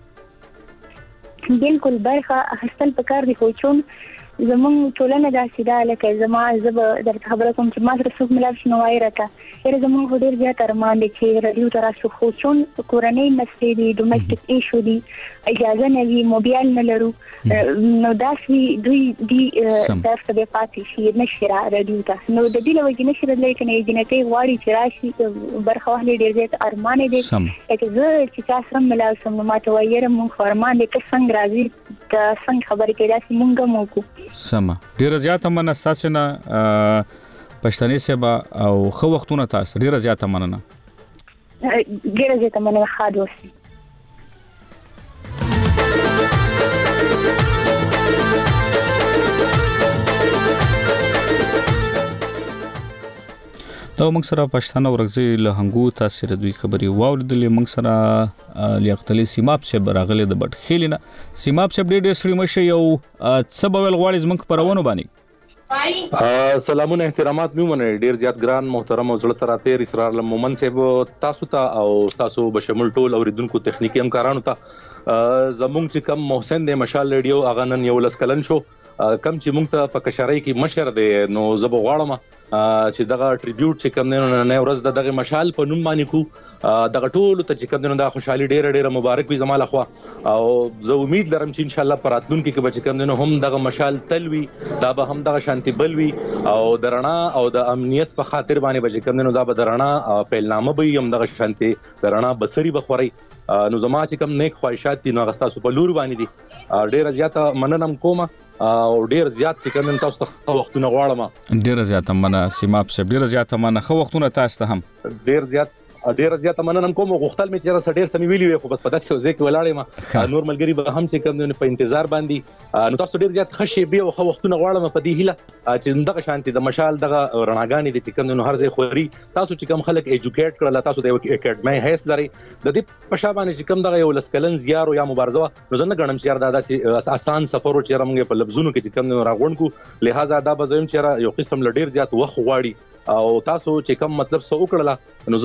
بالکل برخه اخیستل پکار دي خو چون زمون ټولنه داسې ده لکه زما زب درته خبره کوم چې ما سره څوک ملاب شنو وای راته یره زمون خو ډیر زیات ارمان دي چې رادیو ته راشو خو چون کورنۍ مسلې دي ډومېسټک ایشو دي اجازه نه وي موبایل نه لرو نو داسې دوی دی تاسو به پاتې شي نشره رادیو ته نو د دې لوي نشره لای کنه جنکې غواړي چې راشي برخه وهلې ډیر زیات ارمان دي چې زه چې تاسو سره ملاب سم نو ماته وایره مونږ ارمان دي چې څنګه راځي د څنګه خبرې کوي داسې مونږ مو کو سمه ډیره زیاته مننه تاسو نه پښتنې سبا او خو وختونه تاسو ډیره زیاته مننه ډیره زیاته مننه خاصه دا موږ سره پښتانه ورغزي له هنګو تاسو د دوی خبري واوریدلې موږ سره لیاقت علي سیماب صاحب راغله د بټ خیلینه سیماب صاحب ډېر ډېر سړي مشه یو سبب ول غواړي زموږ پرونو باندې سلامونه احترامات مې مونږ ډېر زیات ګران محترم او زړه تراته اسرار مومن صاحب تاسو ته او تاسو بشمول ټول اوریدونکو تخنیکی همکارانو ته زموږ چې کم محسن د مشال ریډیو اغه نن یو لسکلن شو کم چې موږ ته په کشرۍ کې مشر دی نو زب غواړم چې دغه ټریبیوټ چې کوم نه نه ورځ دغه مشال په نوم باندې کو دغه ټول ته چې کوم نه د خوشحالي ډیره ډیره مبارک وي زماله خو او زه امید لرم چې ان شاء الله پراتلون کې به چې کوم نه هم دغه مشال تلوي دا به هم دغه شانتي بلوي او درنا او د امنیت په خاطر باندې به چې کوم نه دا به درنا پیلنامه به هم دغه شانتي درنا بصري بخوري نو زما چې کوم نیک خواهشات دي نو غستا سو په لور باندې دي ډیره زیاته مننم کوم او ډیر زیات چې کوم تاسو ته وختونه غواړم ډیر زیات مننه سیماب صاحب ډیر زیات مننه خو وختونه تاسو ته هم ډیر زیات ډیر زیات مننه کوم غختل می چې را ډیر سمې ویلی وي خو بس په داسې ځای کې ولاړې ما نور ملګری به هم چې کوم په انتظار باندې نو تاسو ډیر زیات خشي به خو وختونه غواړم په دې هیله چې دغه شانتي د مشال دغه رڼاګانې د چې کوم نو هر ځای خوري تاسو چې کوم خلک ایجوکیټ کړل تاسو د اکیډمي هیڅ لري د دې په شابه چې کوم دغه یو لسکلن زیارو یا مبارزه نو زنه غنم چې دا داسې آسان سفر او چې موږ په لفظونو کې چې کوم نو راغون کو لہذا دا به زم چې یو قسم لډیر زیات وخت غواړي او تاسو چې کوم مطلب سو کړل نو زه دا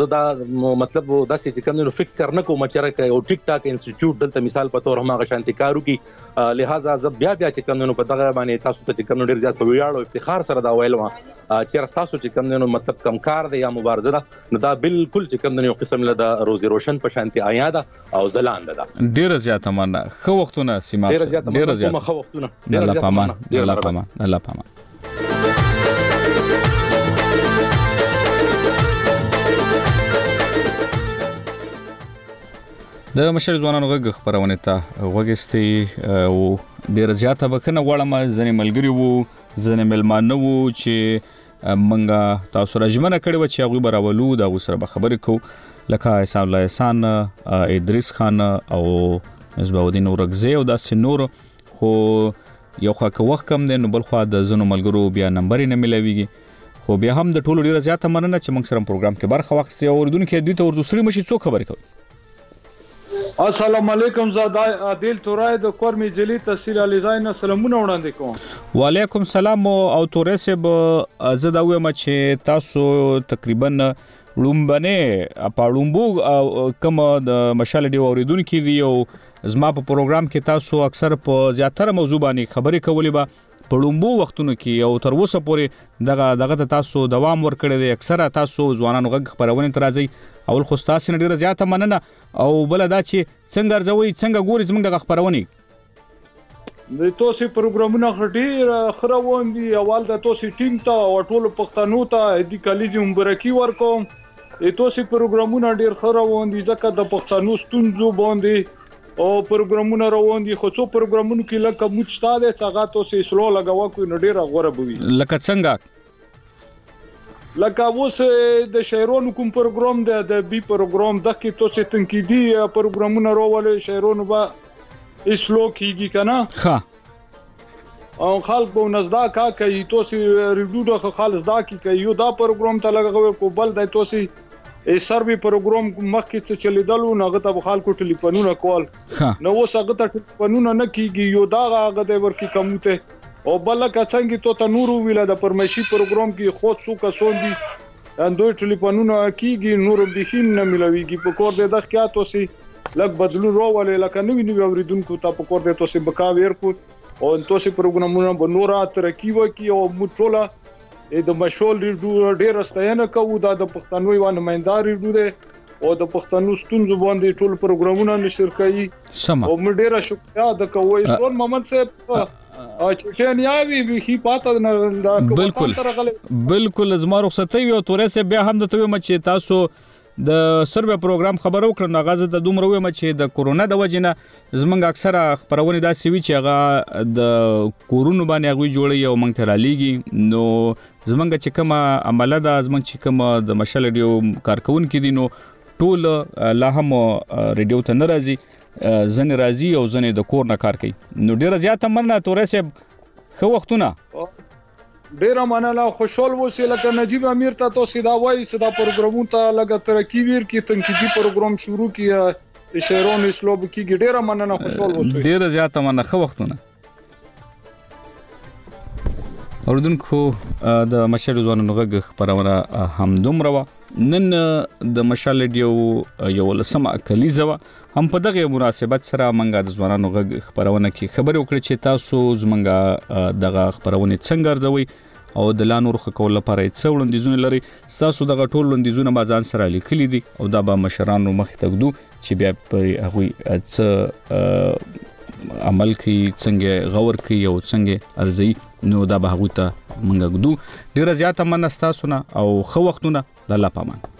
مطلب داسې چې کوم نو فکر نه کوم چې راکې او ټیک ټاک انسټیټیوټ دلته مثال په تور هم هغه شانتي کارو کی لہذا زه بیا بیا چې کوم نو په دغه باندې تاسو ته چې کوم ډیر زیات په ویاړ او افتخار سره دا ویل ما چې تاسو چې کوم نو مطلب کم کار دی یا مبارزه ده نو دا بالکل چې کوم نو قسم له د روزي روشن په شانتي آیا ده او زلاند ده ډیر زیات مننه خو وختونه سیمه ډیر زیات ډیر زیات خو وختونه الله پامان الله پامان الله پامان د مشر ځوانانو غږ خبرونه ته وګستي او ډیر زیاته بکنه غواړم ځنې ملګری وو ځنې ملمانه وو چې منګه تاسو راجمنه کړي و چې هغه براولو دا سره خبرې کو لکه احسان الله احسان ادریس خان او مصباح الدین ورغزی او داسې نور خو یو خو که وخت کم دی نو بل خو د زونو ملګرو بیا نمبر نه ملويږي خو بیا هم د ټولو ډیره زیاته مننه چې موږ سره پروګرام کې برخه واخیسته او اردن کې دوی ته ورسري مشي څو خبرې کوي السلام علیکم زاده عادل تورای د کورمی جلی تحصیل الیزاین سلامونه وړاندې کوم وعلیکم سلام او تورای سب زه دا وایم چې تاسو تقریبا لومبنه پاړومبو کوم د مشال دی اوریدونکو دی او زما په پروګرام کې تاسو اکثر په زیاتره موضوع باندې خبرې کولې به پړومبو وختونو کې او تر اوسه پورې دغه دغه تاسو دوام ورکړی دی اکثره تاسو ځوانانو غږ خبرونه ترازی اول خو تاسو نه ډیره زیاته مننه او بل دا چې څنګه ارزوي څنګه ګوري زموږ د خبرونه د توسي پروګرامونه غټي خروون دي اول د توسي ټیم ته او ټول پښتنو ته د کلیزي مبارکي ورکوم د توسي پروګرامونه ډیر خروون دي ځکه د پښتنو ستونزو باندې او پروګرامونه روان دي خو څو پروګرامونو کې لکه موږ ستاده څنګه توسي سلو لګاوه کوی نو ډیر غوړه بوي لکه څنګه لکه اوس د شهرونو کوم پروګرام دی د بي پروګرام د کې توسي تنقیدي پروګرامونه راولې شهرونو با اسلو کیږي کنه ها او خلک په نزدا کا کوي توسي ریډو د خالص دا کی کوي یو دا پروګرام ته لګاوه کو بل د توسي ای سروي پروګرام مخکې څه چلیدلو نو غته خلکو ټلیفونونه کول نو اوس هغه ته ټلیفونونه نه کیږي یو دا هغه د ورکی کموته او بل کا څنګه ته ته نور ویل د پرمشي پروګرام کې خود څو کسون دي اندوی ټلیفونونه کیږي نور به هیم نه ملويږي په کور د دغه توسي لګ بدلو راولې لکه نوې نوې اوریدونکو ته په کور د توسي بکاویر کو او توسي پروګرامونه به نور ترقی وکي او مټوله د مشول ریډو ډیر استاینه کوو دا د پښتنو یو نمائندار ریډو دی او د پښتنو ستونزو باندې ټول پروګرامونه نشر کوي او موږ ډیر شکریا د کوی سون محمد صاحب چې نه یاوي به هی پاته نه بالکل بالکل زما رخصتي او تورې سه بیا هم د توې مچ تاسو د سربه پروګرام خبرو کړم نو غازه د دومره وې مچ د کورونا د وجنه زمنګ اکثره خبرونه داسې وی چې هغه د کورونا باندې هغه جوړي او مونږ ته را لېږي نو زمنګ چې کومه عمله ده زمنګ چې کومه د مشال ریډیو کارکون کې دي نو ټول لا هم ریډیو ته ناراضي زنه راضي او زنه د کور نه کار کوي نو ډیره زیاته مننه تورې سه خو وختونه ډیر مننه خوشحال وسی لکه نجیب امیر ته توسي دا وایي چې دا پروګرامونه ته لګ ترقی ویر کی تنقیدي پروګرام شروع کیه شهرون اسلوب کی ډیر مننه خوشحال وسی ډیر زیاته مننه خو وختونه اوردونکو د مشر ځوانانو غږ خبرونه هم دومره نن د مشال ریډیو یو لسمه کلیزه هم په دغه مناسبت سره منګه د ځوانانو غږ خبرونه کې خبرې وکړي چې تاسو زمونږه دغه خبرونه څنګه ارزوي او د لانور خکول لپاره څو وړاندیزونه لري تاسو دغه ټول وړاندیزونه ما ځان سره لیکلي دي او دا به مشرانو مخ ته ګدو چې بیا په هغه څه عمل کوي څنګه غور کوي او څنګه ارزي نو دا به هغه ته منګه ګدو ډیر زیاته منستا سونه او خو وختونه د الله پامان